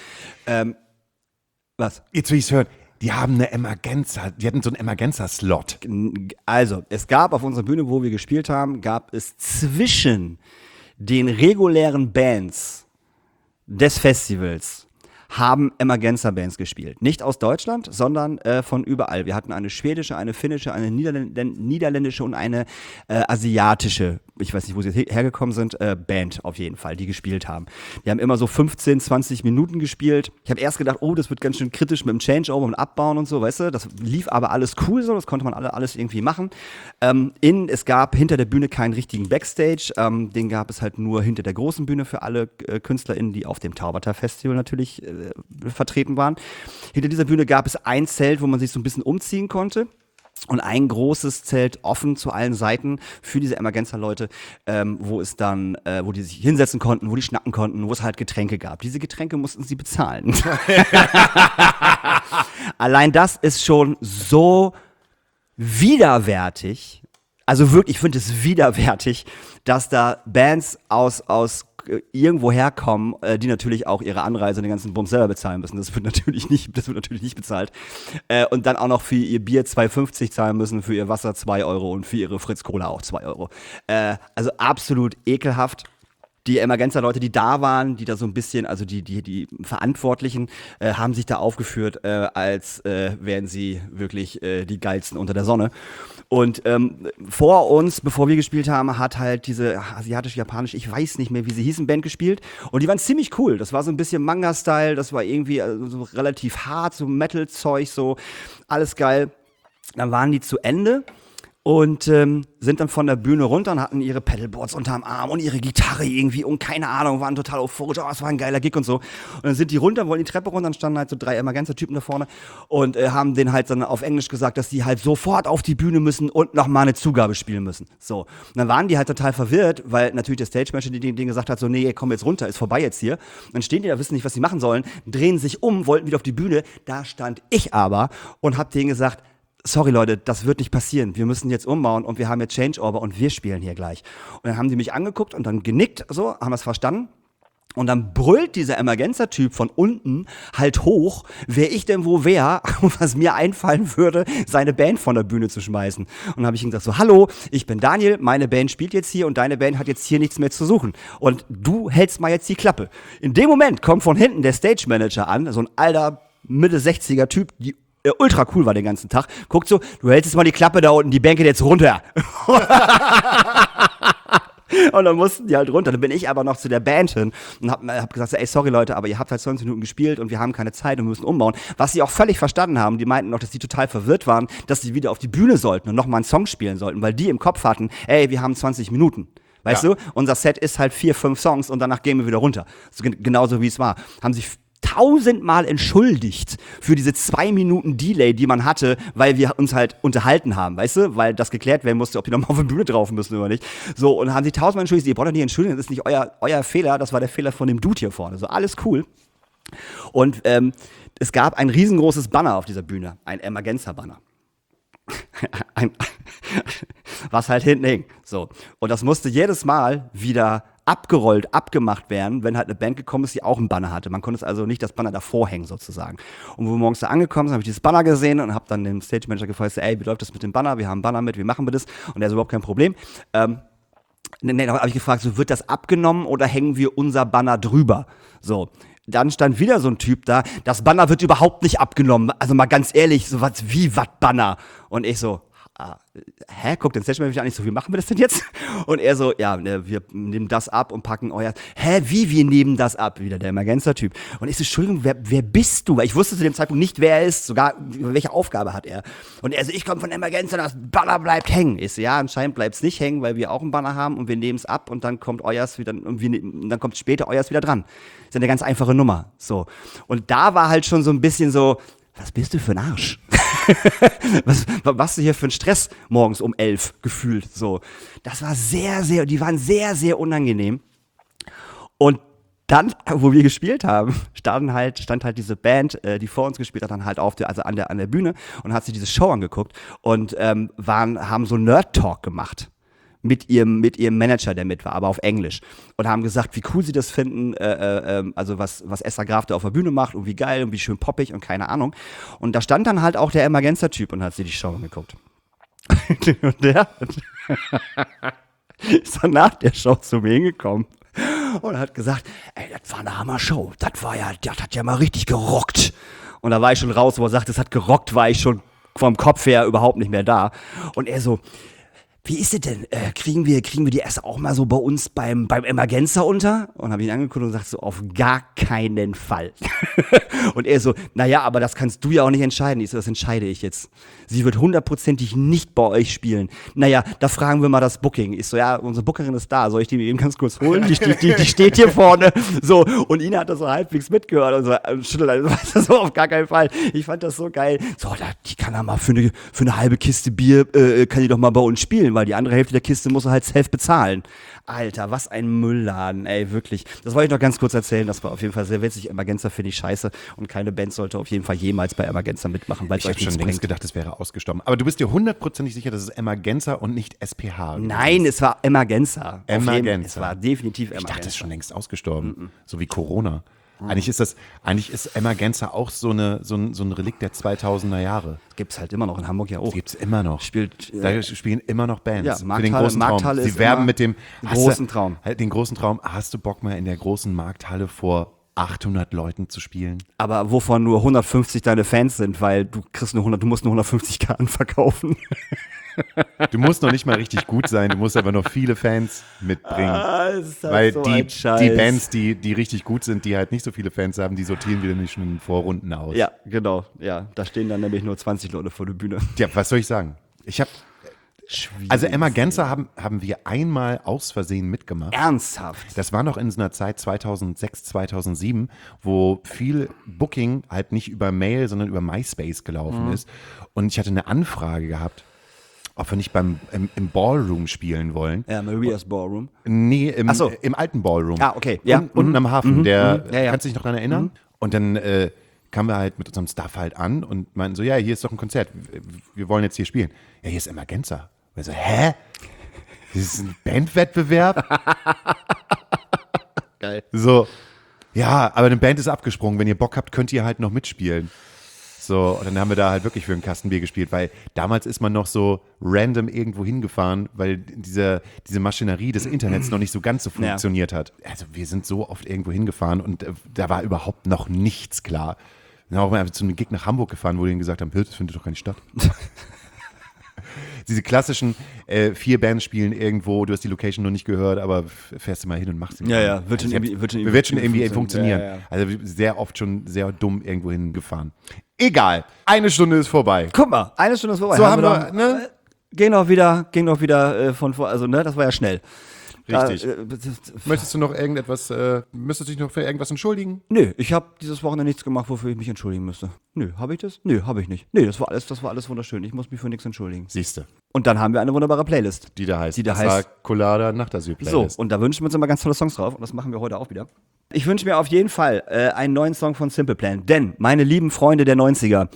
was? Jetzt will ich's hören. Die haben die hatten so einen Emergenza-Slot. Also, es gab auf unserer Bühne, wo wir gespielt haben, gab es zwischen den regulären Bands des Festivals haben Emergenza-Bands gespielt. Nicht aus Deutschland, sondern von überall. Wir hatten eine schwedische, eine finnische, eine niederländische und eine asiatische ich weiß nicht, wo sie hergekommen sind, Band auf jeden Fall, die gespielt haben. Die haben immer so 15, 20 Minuten gespielt. Ich habe erst gedacht, das wird ganz schön kritisch mit dem Changeover und Abbauen und so, weißt du, das lief aber alles cool so, das konnte man alles irgendwie machen. Es gab hinter der Bühne keinen richtigen Backstage, den gab es halt nur hinter der großen Bühne für alle KünstlerInnen, die auf dem Tauberter Festival natürlich vertreten waren. Hinter dieser Bühne gab es ein Zelt, wo man sich so ein bisschen umziehen konnte. Und ein großes Zelt offen zu allen Seiten für diese Emergenza-Leute, wo die sich hinsetzen konnten, wo die schnacken konnten, wo es halt Getränke gab. Diese Getränke mussten sie bezahlen. Allein das ist schon so widerwärtig. Also wirklich, ich finde es widerwärtig, dass da Bands aus irgendwo herkommen, die natürlich auch ihre Anreise und den ganzen Bums selber bezahlen müssen. Das wird natürlich nicht bezahlt. Und dann auch noch für ihr Bier 2,50 zahlen müssen, für ihr Wasser 2 Euro und für ihre Fritz Cola auch 2 Euro. Also absolut ekelhaft. Die Emergenza-Leute, die da waren, die da so ein bisschen, also die Verantwortlichen, haben sich da aufgeführt, als wären sie wirklich die Geilsten unter der Sonne. Und vor uns, bevor wir gespielt haben, hat halt diese asiatisch-japanisch, ich weiß nicht mehr, wie sie hießen, Band gespielt. Und die waren ziemlich cool. Das war so ein bisschen Manga-Style, das war irgendwie so relativ hart, so Metal-Zeug, so alles geil. Dann waren die zu Ende. Und sind dann von der Bühne runter und hatten ihre Pedalboards unterm Arm und ihre Gitarre irgendwie und keine Ahnung, waren total euphorisch, es war ein geiler Gig und so. Und dann sind die runter, wollten die Treppe runter, dann standen halt so 3 Emergenza-Typen da vorne und haben denen halt dann auf Englisch gesagt, dass die halt sofort auf die Bühne müssen und nochmal eine Zugabe spielen müssen. So. Und dann waren die halt total verwirrt, weil natürlich der Stage-Manager denen gesagt hat, so, nee, komm jetzt runter, ist vorbei jetzt hier. Und dann stehen die da, wissen nicht, was sie machen sollen, drehen sich um, wollten wieder auf die Bühne. Da stand ich aber und hab denen gesagt, sorry Leute, das wird nicht passieren. Wir müssen jetzt umbauen und wir haben jetzt Changeover und wir spielen hier gleich. Und dann haben die mich angeguckt und dann genickt, so, haben das verstanden. Und dann brüllt dieser Emergenza-Typ von unten halt hoch, wer ich denn wo wär und was mir einfallen würde, seine Band von der Bühne zu schmeißen. Und dann habe ich ihm gesagt so, hallo, ich bin Daniel, meine Band spielt jetzt hier und deine Band hat jetzt hier nichts mehr zu suchen. Und du hältst mal jetzt die Klappe. In dem Moment kommt von hinten der Stage-Manager an, so ein alter Mitte 60er Typ, die ultra cool war den ganzen Tag, guckt so, du hältst jetzt mal die Klappe da unten, die Bänke jetzt runter. Und dann mussten die halt runter. Dann bin ich aber noch zu der Band hin und hab gesagt, ey, sorry Leute, aber ihr habt halt 20 Minuten gespielt und wir haben keine Zeit und wir müssen umbauen. Was sie auch völlig verstanden haben. Die meinten noch, dass die total verwirrt waren, dass sie wieder auf die Bühne sollten und nochmal einen Song spielen sollten, weil die im Kopf hatten, ey, wir haben 20 Minuten. Weißt du? Unser Set ist halt 4, 5 Songs und danach gehen wir wieder runter. So, genauso wie es war. Haben sich 1000-mal entschuldigt für diese 2 Minuten Delay, die man hatte, weil wir uns halt unterhalten haben, weißt du? Weil das geklärt werden musste, ob die nochmal auf die Bühne drauf müssen oder nicht. So, und haben sich 1000-mal entschuldigt. Ihr braucht doch nicht entschuldigen, das ist nicht euer Fehler, das war der Fehler von dem Dude hier vorne. So, alles cool. Und es gab ein riesengroßes Banner auf dieser Bühne, ein Emergenza-Banner. Was halt hinten hing. So. Und das musste jedes Mal wieder abgerollt, abgemacht werden, wenn halt eine Band gekommen ist, die auch einen Banner hatte. Man konnte es also nicht das Banner davor hängen sozusagen. Und wo wir morgens da angekommen sind, habe ich dieses Banner gesehen und habe dann den Stage Manager gefragt, ey, wie läuft das mit dem Banner? Wir haben einen Banner mit, wie machen wir das? Und der ist überhaupt kein Problem. Da habe ich gefragt, so, wird das abgenommen oder hängen wir unser Banner drüber? So. Dann stand wieder so ein Typ da, das Banner wird überhaupt nicht abgenommen. Also mal ganz ehrlich, so was Banner? Und ich so, guckt den Stage Manager an, ich so, wie machen wir das denn jetzt? Und er so, ja, wir nehmen das ab und packen euer, wir nehmen das ab? Wieder der Emergenza-Typ. Und ich so, Entschuldigung, wer bist du? Weil ich wusste zu dem Zeitpunkt nicht, wer er ist, sogar, welche Aufgabe hat er. Und er so, ich komme von Emergenza, das Banner bleibt hängen. Ich so, ja, anscheinend bleibt es nicht hängen, weil wir auch ein Banner haben und wir nehmen es ab und dann kommt euers wieder, und dann kommt später euers wieder dran. Das ist eine ganz einfache Nummer. So. Und da war halt schon so ein bisschen so, was bist du für ein Arsch? was machst du hier für einen Stress morgens um 11 gefühlt? So. Das war die waren sehr, sehr unangenehm. Und dann, wo wir gespielt haben, stand halt diese Band, die vor uns gespielt hat, dann halt an der Bühne und hat sich diese Show angeguckt und haben so Nerd-Talk gemacht. Mit ihrem Manager, der mit war, aber auf Englisch. Und haben gesagt, wie cool sie das finden, also was Esther Graf da auf der Bühne macht und wie geil und wie schön poppig und keine Ahnung. Und da stand dann halt auch der Emergenza-Typ und hat sich die Show angeguckt. Und der ist dann nach der Show zu mir hingekommen und hat gesagt, ey, das war eine Hammer-Show. Das hat ja mal richtig gerockt. Und da war ich schon raus, wo er sagt, es hat gerockt, war ich schon vom Kopf her überhaupt nicht mehr da. Und er so, wie ist es denn? Kriegen wir die erst auch mal so bei uns beim Emergenza unter? Und habe ihn angeguckt und gesagt so, auf gar keinen Fall. Und er so, naja, aber das kannst du ja auch nicht entscheiden. Ich so, das entscheide ich jetzt. Sie wird 100%ig nicht bei euch spielen. Naja, da fragen wir mal das Booking. Ich so, ja, unsere Bookerin ist da. Soll ich die eben ganz kurz holen? Die steht hier vorne. So, und Ina hat das so halbwegs mitgehört und so, schüttelt also, so auf gar keinen Fall. Ich fand das so geil. So, die kann er mal für eine halbe Kiste Bier, kann die doch mal bei uns spielen, weil die andere Hälfte der Kiste muss er halt selbst bezahlen. Alter, was ein Müllladen, ey, wirklich. Das wollte ich noch ganz kurz erzählen, das war auf jeden Fall sehr witzig. Emergenza finde ich scheiße und keine Band sollte auf jeden Fall jemals bei Emergenza mitmachen, weil es Ich euch habe schon nichts längst bringt. gedacht, es wäre ausgestorben. Aber du bist dir 100% sicher, dass es Emergenza und nicht SPH ist? Nein, es war Emergenza. Emergenza. Es war definitiv Ich Emergenza. dachte, es ist schon längst ausgestorben. So wie Corona. Eigentlich ist Emergenza auch so ein Relikt der 2000er Jahre. Gibt's halt immer noch in Hamburg ja auch. Gibt's immer noch. Da spielen immer noch Bands. Ja, für den Markthalle- großen Traum. Markthalle Sie ist werben immer mit dem großen Traum. Halt den großen Traum. Hast du Bock mal in der großen Markthalle vor 800 Leuten zu spielen? Aber wovon nur 150 deine Fans sind, weil du musst nur 150 Karten verkaufen. Du musst noch nicht mal richtig gut sein, du musst aber noch viele Fans mitbringen. Das ist halt Weil so die ein Scheiß. Bands, die richtig gut sind, die halt nicht so viele Fans haben, die sortieren wieder nicht schon in den Vorrunden aus. Ja, genau. Ja, da stehen dann nämlich nur 20 Leute vor der Bühne. Ja, was soll ich sagen? Also Emergenza haben wir einmal aus Versehen mitgemacht. Ernsthaft? Das war noch in so einer Zeit 2006, 2007, wo viel Booking halt nicht über Mail, sondern über MySpace gelaufen ist. Und ich hatte eine Anfrage gehabt, ob wir nicht im Ballroom spielen wollen. Ja, Maria's Ballroom. Nee, Ach so. im alten Ballroom. Ah, okay. Ja. Unten am Hafen. Ja. Kannst du dich noch daran erinnern? Und dann kamen wir halt mit unserem Stuff halt an und meinten so, ja, hier ist doch ein Konzert. Wir wollen jetzt hier spielen. Ja, hier ist Emergenza. Und wir so, hä? Das ist ein Bandwettbewerb? Geil. So, ja, aber eine Band ist abgesprungen. Wenn ihr Bock habt, könnt ihr halt noch mitspielen. So, und dann haben wir da halt wirklich für ein Kastenbier gespielt, weil damals ist man noch so random irgendwo hingefahren, weil diese Maschinerie des Internets noch nicht so ganz so funktioniert hat. Also wir sind so oft irgendwo hingefahren und da war überhaupt noch nichts klar. Dann haben wir auch mal zu einem Gig nach Hamburg gefahren, wo die gesagt haben, das findet doch gar nicht statt. Diese klassischen 4 Bands spielen irgendwo, du hast die Location noch nicht gehört, aber fährst du mal hin und machst sie. Ja, wird schon irgendwie funktionieren. Ja. Also sehr oft schon sehr dumm irgendwo hingefahren. Egal, eine Stunde ist vorbei. Guck mal, eine Stunde ist vorbei. So haben wir, ne? Ging noch wieder von vor, also ne, das war ja schnell. Richtig. Möchtest du noch müsstest du dich noch für irgendwas entschuldigen? Nö, ich habe dieses Wochenende nichts gemacht, wofür ich mich entschuldigen müsste. Nö, habe ich das? Nö, habe ich nicht. Nee, das war alles wunderschön. Ich muss mich für nichts entschuldigen. Siehste, Und dann haben wir eine wunderbare Playlist. die da heißt heißt Colada Nachtasyl-Playlist. So, und da wünschen wir uns immer ganz tolle Songs drauf und das machen wir heute auch wieder. Ich wünsche mir auf jeden Fall einen neuen Song von Simple Plan, denn, meine lieben Freunde der 90er,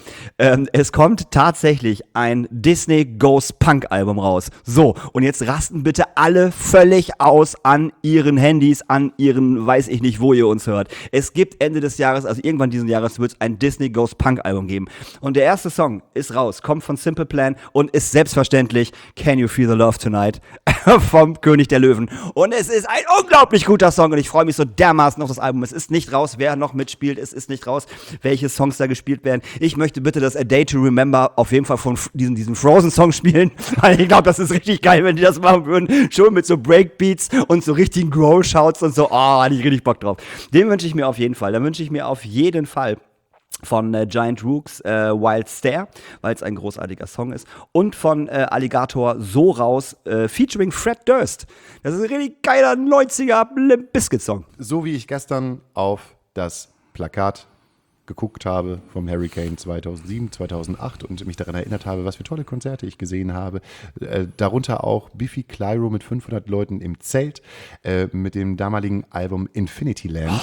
es kommt tatsächlich ein Disney Goes Punk Album raus. So, und jetzt rasten bitte alle völlig aus an ihren Handys, an ihren, weiß ich nicht, wo ihr uns hört. Es gibt Ende des Jahres, also irgendwann diesen Jahres, wird es ein Disney Goes Punk Album geben. Und der erste Song ist raus, kommt von Simple Plan und ist selbstverständlich Can You Feel the Love Tonight vom König der Löwen. Und es ist ein unglaublich guter Song und ich freue mich so dermaßen auf das Album. Es ist nicht raus, wer noch mitspielt. Es ist nicht raus, welche Songs da gespielt werden. Ich möchte bitte das A Day to Remember auf jeden Fall von diesen Frozen-Song spielen, weil ich glaube, das ist richtig geil, wenn die das machen würden. Schon mit so Breakbeats und so richtigen Growl-Shouts und so. Oh, hatte ich richtig Bock drauf. Den wünsche ich mir auf jeden Fall. Da wünsche ich mir auf jeden Fall von Giant Rooks Wild Stare, weil es ein großartiger Song ist. Und von Alligator So Raus, featuring Fred Durst. Das ist ein richtig geiler 90er Limp Bizkit Song. So wie ich gestern auf das Plakat geguckt habe vom Hurricane 2007, 2008 und mich daran erinnert habe, was für tolle Konzerte ich gesehen habe. Darunter auch Biffy Clyro mit 500 Leuten im Zelt, mit dem damaligen Album Infinity Land.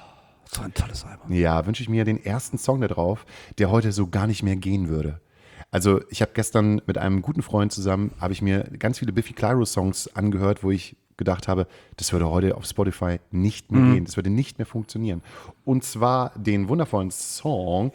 So ein tolles Album. Ja, wünsche ich mir den ersten Song da drauf, der heute so gar nicht mehr gehen würde. Also ich habe gestern mit einem guten Freund zusammen, habe ich mir ganz viele Biffy Clyro Songs angehört, wo ich gedacht habe, das würde heute auf Spotify nicht mehr gehen, das würde nicht mehr funktionieren. Und zwar den wundervollen Song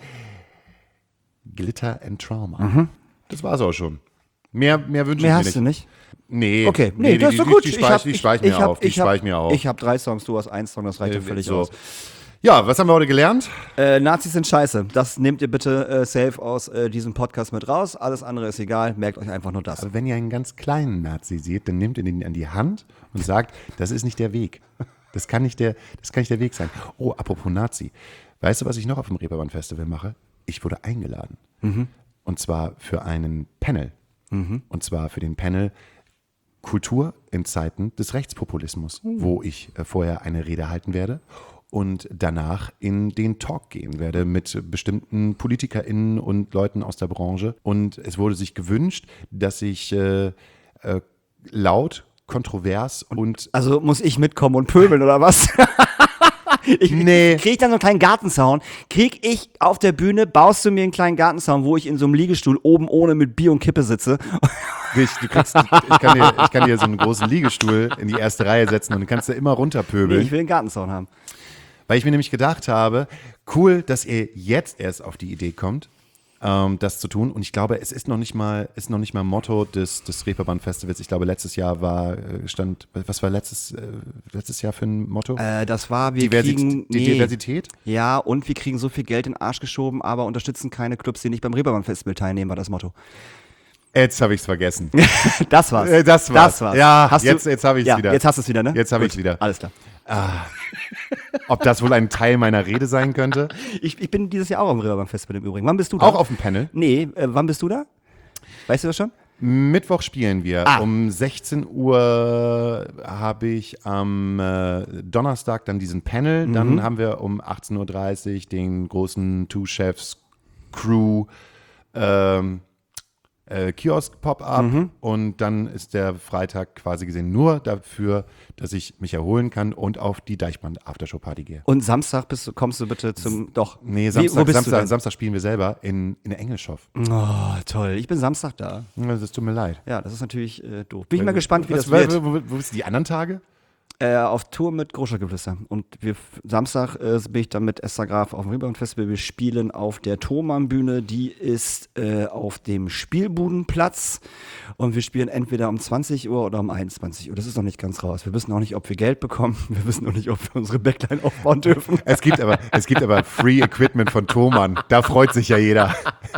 Glitter and Trauma. Das war's auch schon. Mehr wünsche ich mir Mehr hast du nicht? Nee. Okay, nee, das ist so gut. Die speichere ich mir auf. Ich habe 3 Songs, du hast 1 Song, das reicht ja völlig so. aus. Ja, was haben wir heute gelernt? Nazis sind scheiße. Das nehmt ihr bitte safe aus diesem Podcast mit raus. Alles andere ist egal. Merkt euch einfach nur das. Aber wenn ihr einen ganz kleinen Nazi seht, dann nehmt ihr den an die Hand und sagt, das ist nicht der Weg. Das kann nicht der Weg sein. Oh, apropos Nazi. Weißt du, was ich noch auf dem Reeperbahn Festival mache? Ich wurde eingeladen. Und zwar für einen Panel. Und zwar für den Panel Kultur in Zeiten des Rechtspopulismus, wo ich vorher eine Rede halten werde und danach in den Talk gehen werde mit bestimmten PolitikerInnen und Leuten aus der Branche. Und es wurde sich gewünscht, dass ich laut, kontrovers und Also muss ich mitkommen und pöbeln oder was? Nee. Krieg ich dann so einen kleinen Gartenzaun? Krieg ich auf der Bühne, baust du mir einen kleinen Gartenzaun, wo ich in so einem Liegestuhl oben ohne mit Bier und Kippe sitze? ich kann dir so einen großen Liegestuhl in die erste Reihe setzen und du kannst da immer runterpöbeln. Nee, ich will einen Gartenzaun haben. Weil ich mir nämlich gedacht habe, cool, dass ihr jetzt erst auf die Idee kommt, das zu tun. Und ich glaube, es ist noch nicht mal Motto des Reeperbahn Festivals. Ich glaube, letztes Jahr was war letztes Jahr für ein Motto? Das war, Diversität? Ja, und wir kriegen so viel Geld in den Arsch geschoben, aber unterstützen keine Clubs, die nicht beim Reeperbahn Festival teilnehmen, war das Motto. Jetzt habe ich es vergessen. Das war's. Das war's. Ja, Hast jetzt habe ich es wieder. Jetzt hast du es wieder, ne? Jetzt habe ich es wieder. Alles klar. Ob das wohl ein Teil meiner Rede sein könnte? Ich bin dieses Jahr auch am Reeperbahn Festival im Übrigen. Wann bist du da? Auch auf dem Panel? Nee, wann bist du da? Weißt du das schon? Mittwoch spielen wir. Um 16 Uhr habe ich am Donnerstag dann diesen Panel. Dann haben wir um 18.30 Uhr den großen Two Chefs Crew Kiosk-Pop-Up und dann ist der Freitag quasi gesehen nur dafür, dass ich mich erholen kann und auf die Deichbrand-Aftershow-Party gehe. Und Samstag kommst du bitte zum. Doch. Nee, Wo bist du denn? Samstag spielen wir selber in der Engelschow. Oh, toll. Ich bin Samstag da. Das tut mir leid. Ja, das ist natürlich doof. Bin ich mal gespannt, wie das wird. Wo bist du die anderen Tage? Auf Tour mit Großstadtgeflüster. Und Samstag bin ich dann mit Esther Graf auf dem Reeperbahn Festival. Wir spielen auf der Thomann-Bühne. Die ist auf dem Spielbudenplatz. Und wir spielen entweder um 20 Uhr oder um 21 Uhr. Das ist noch nicht ganz raus. Wir wissen noch nicht, ob wir Geld bekommen. Wir wissen noch nicht, ob wir unsere Backline aufbauen dürfen. Es gibt aber Free Equipment von Thomann. Da freut sich ja jeder.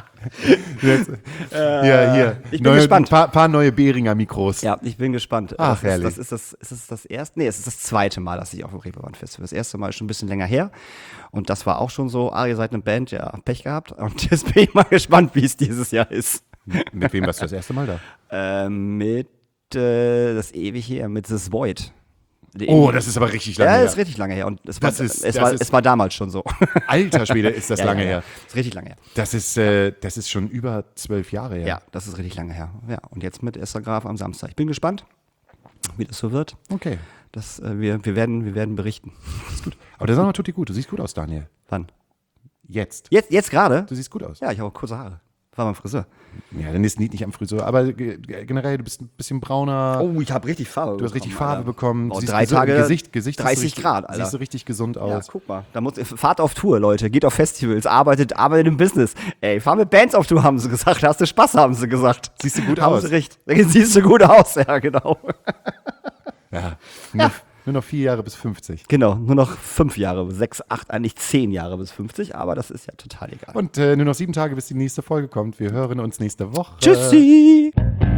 Hier. Ich bin gespannt. Paar neue Behringer Mikros. Ja, ich bin gespannt. Ach, herrlich. Ist es das erste? Nee, es ist das zweite Mal, dass ich auf dem Reeperbahn Festival. Das erste Mal ist schon ein bisschen länger her. Und das war auch schon so, ihr seid eine Band, ja, Pech gehabt. Und jetzt bin ich mal gespannt, wie es dieses Jahr ist. Mit wem warst du das erste Mal da? Das ewig her, mit The Void. Oh, das ist aber richtig lange her. Ja, das ist richtig lange her. Und es war damals schon so. Alter Schwede, ist das lange her. Das ist richtig lange her. Das ist schon über 12 Jahre her. Ja, das ist richtig lange her. Ja, und jetzt mit Esther Graf am Samstag. Ich bin gespannt, wie das so wird. Okay. Wir werden berichten. Das ist gut. Aber der Sommer tut dir gut. Du siehst gut aus, Daniel. Wann? Jetzt. Jetzt gerade? Du siehst gut aus. Ja, ich habe auch kurze Haare. War beim Friseur. Ja, dann ist nicht am Friseur. Aber generell, du bist ein bisschen brauner. Oh, ich habe richtig Farbe bekommen. Du hast richtig Farbe bekommen. Oh, Siehst 3 Tage, Gesicht 30 Grad, Alter. Siehst du richtig gesund aus. Ja, guck mal. Fahrt auf Tour, Leute. Geht auf Festivals, arbeitet im Business. Ey, fahr mit Bands auf Tour, haben sie gesagt. Hast du Spaß, haben sie gesagt. Siehst du gut haben aus. Sie recht. Siehst du gut aus, ja, genau. Ja, nur noch 4 Jahre bis 50. Genau, nur noch 5 Jahre, 6, 8, eigentlich 10 Jahre bis 50, aber das ist ja total egal. Und nur noch 7 Tage, bis die nächste Folge kommt. Wir hören uns nächste Woche. Tschüssi!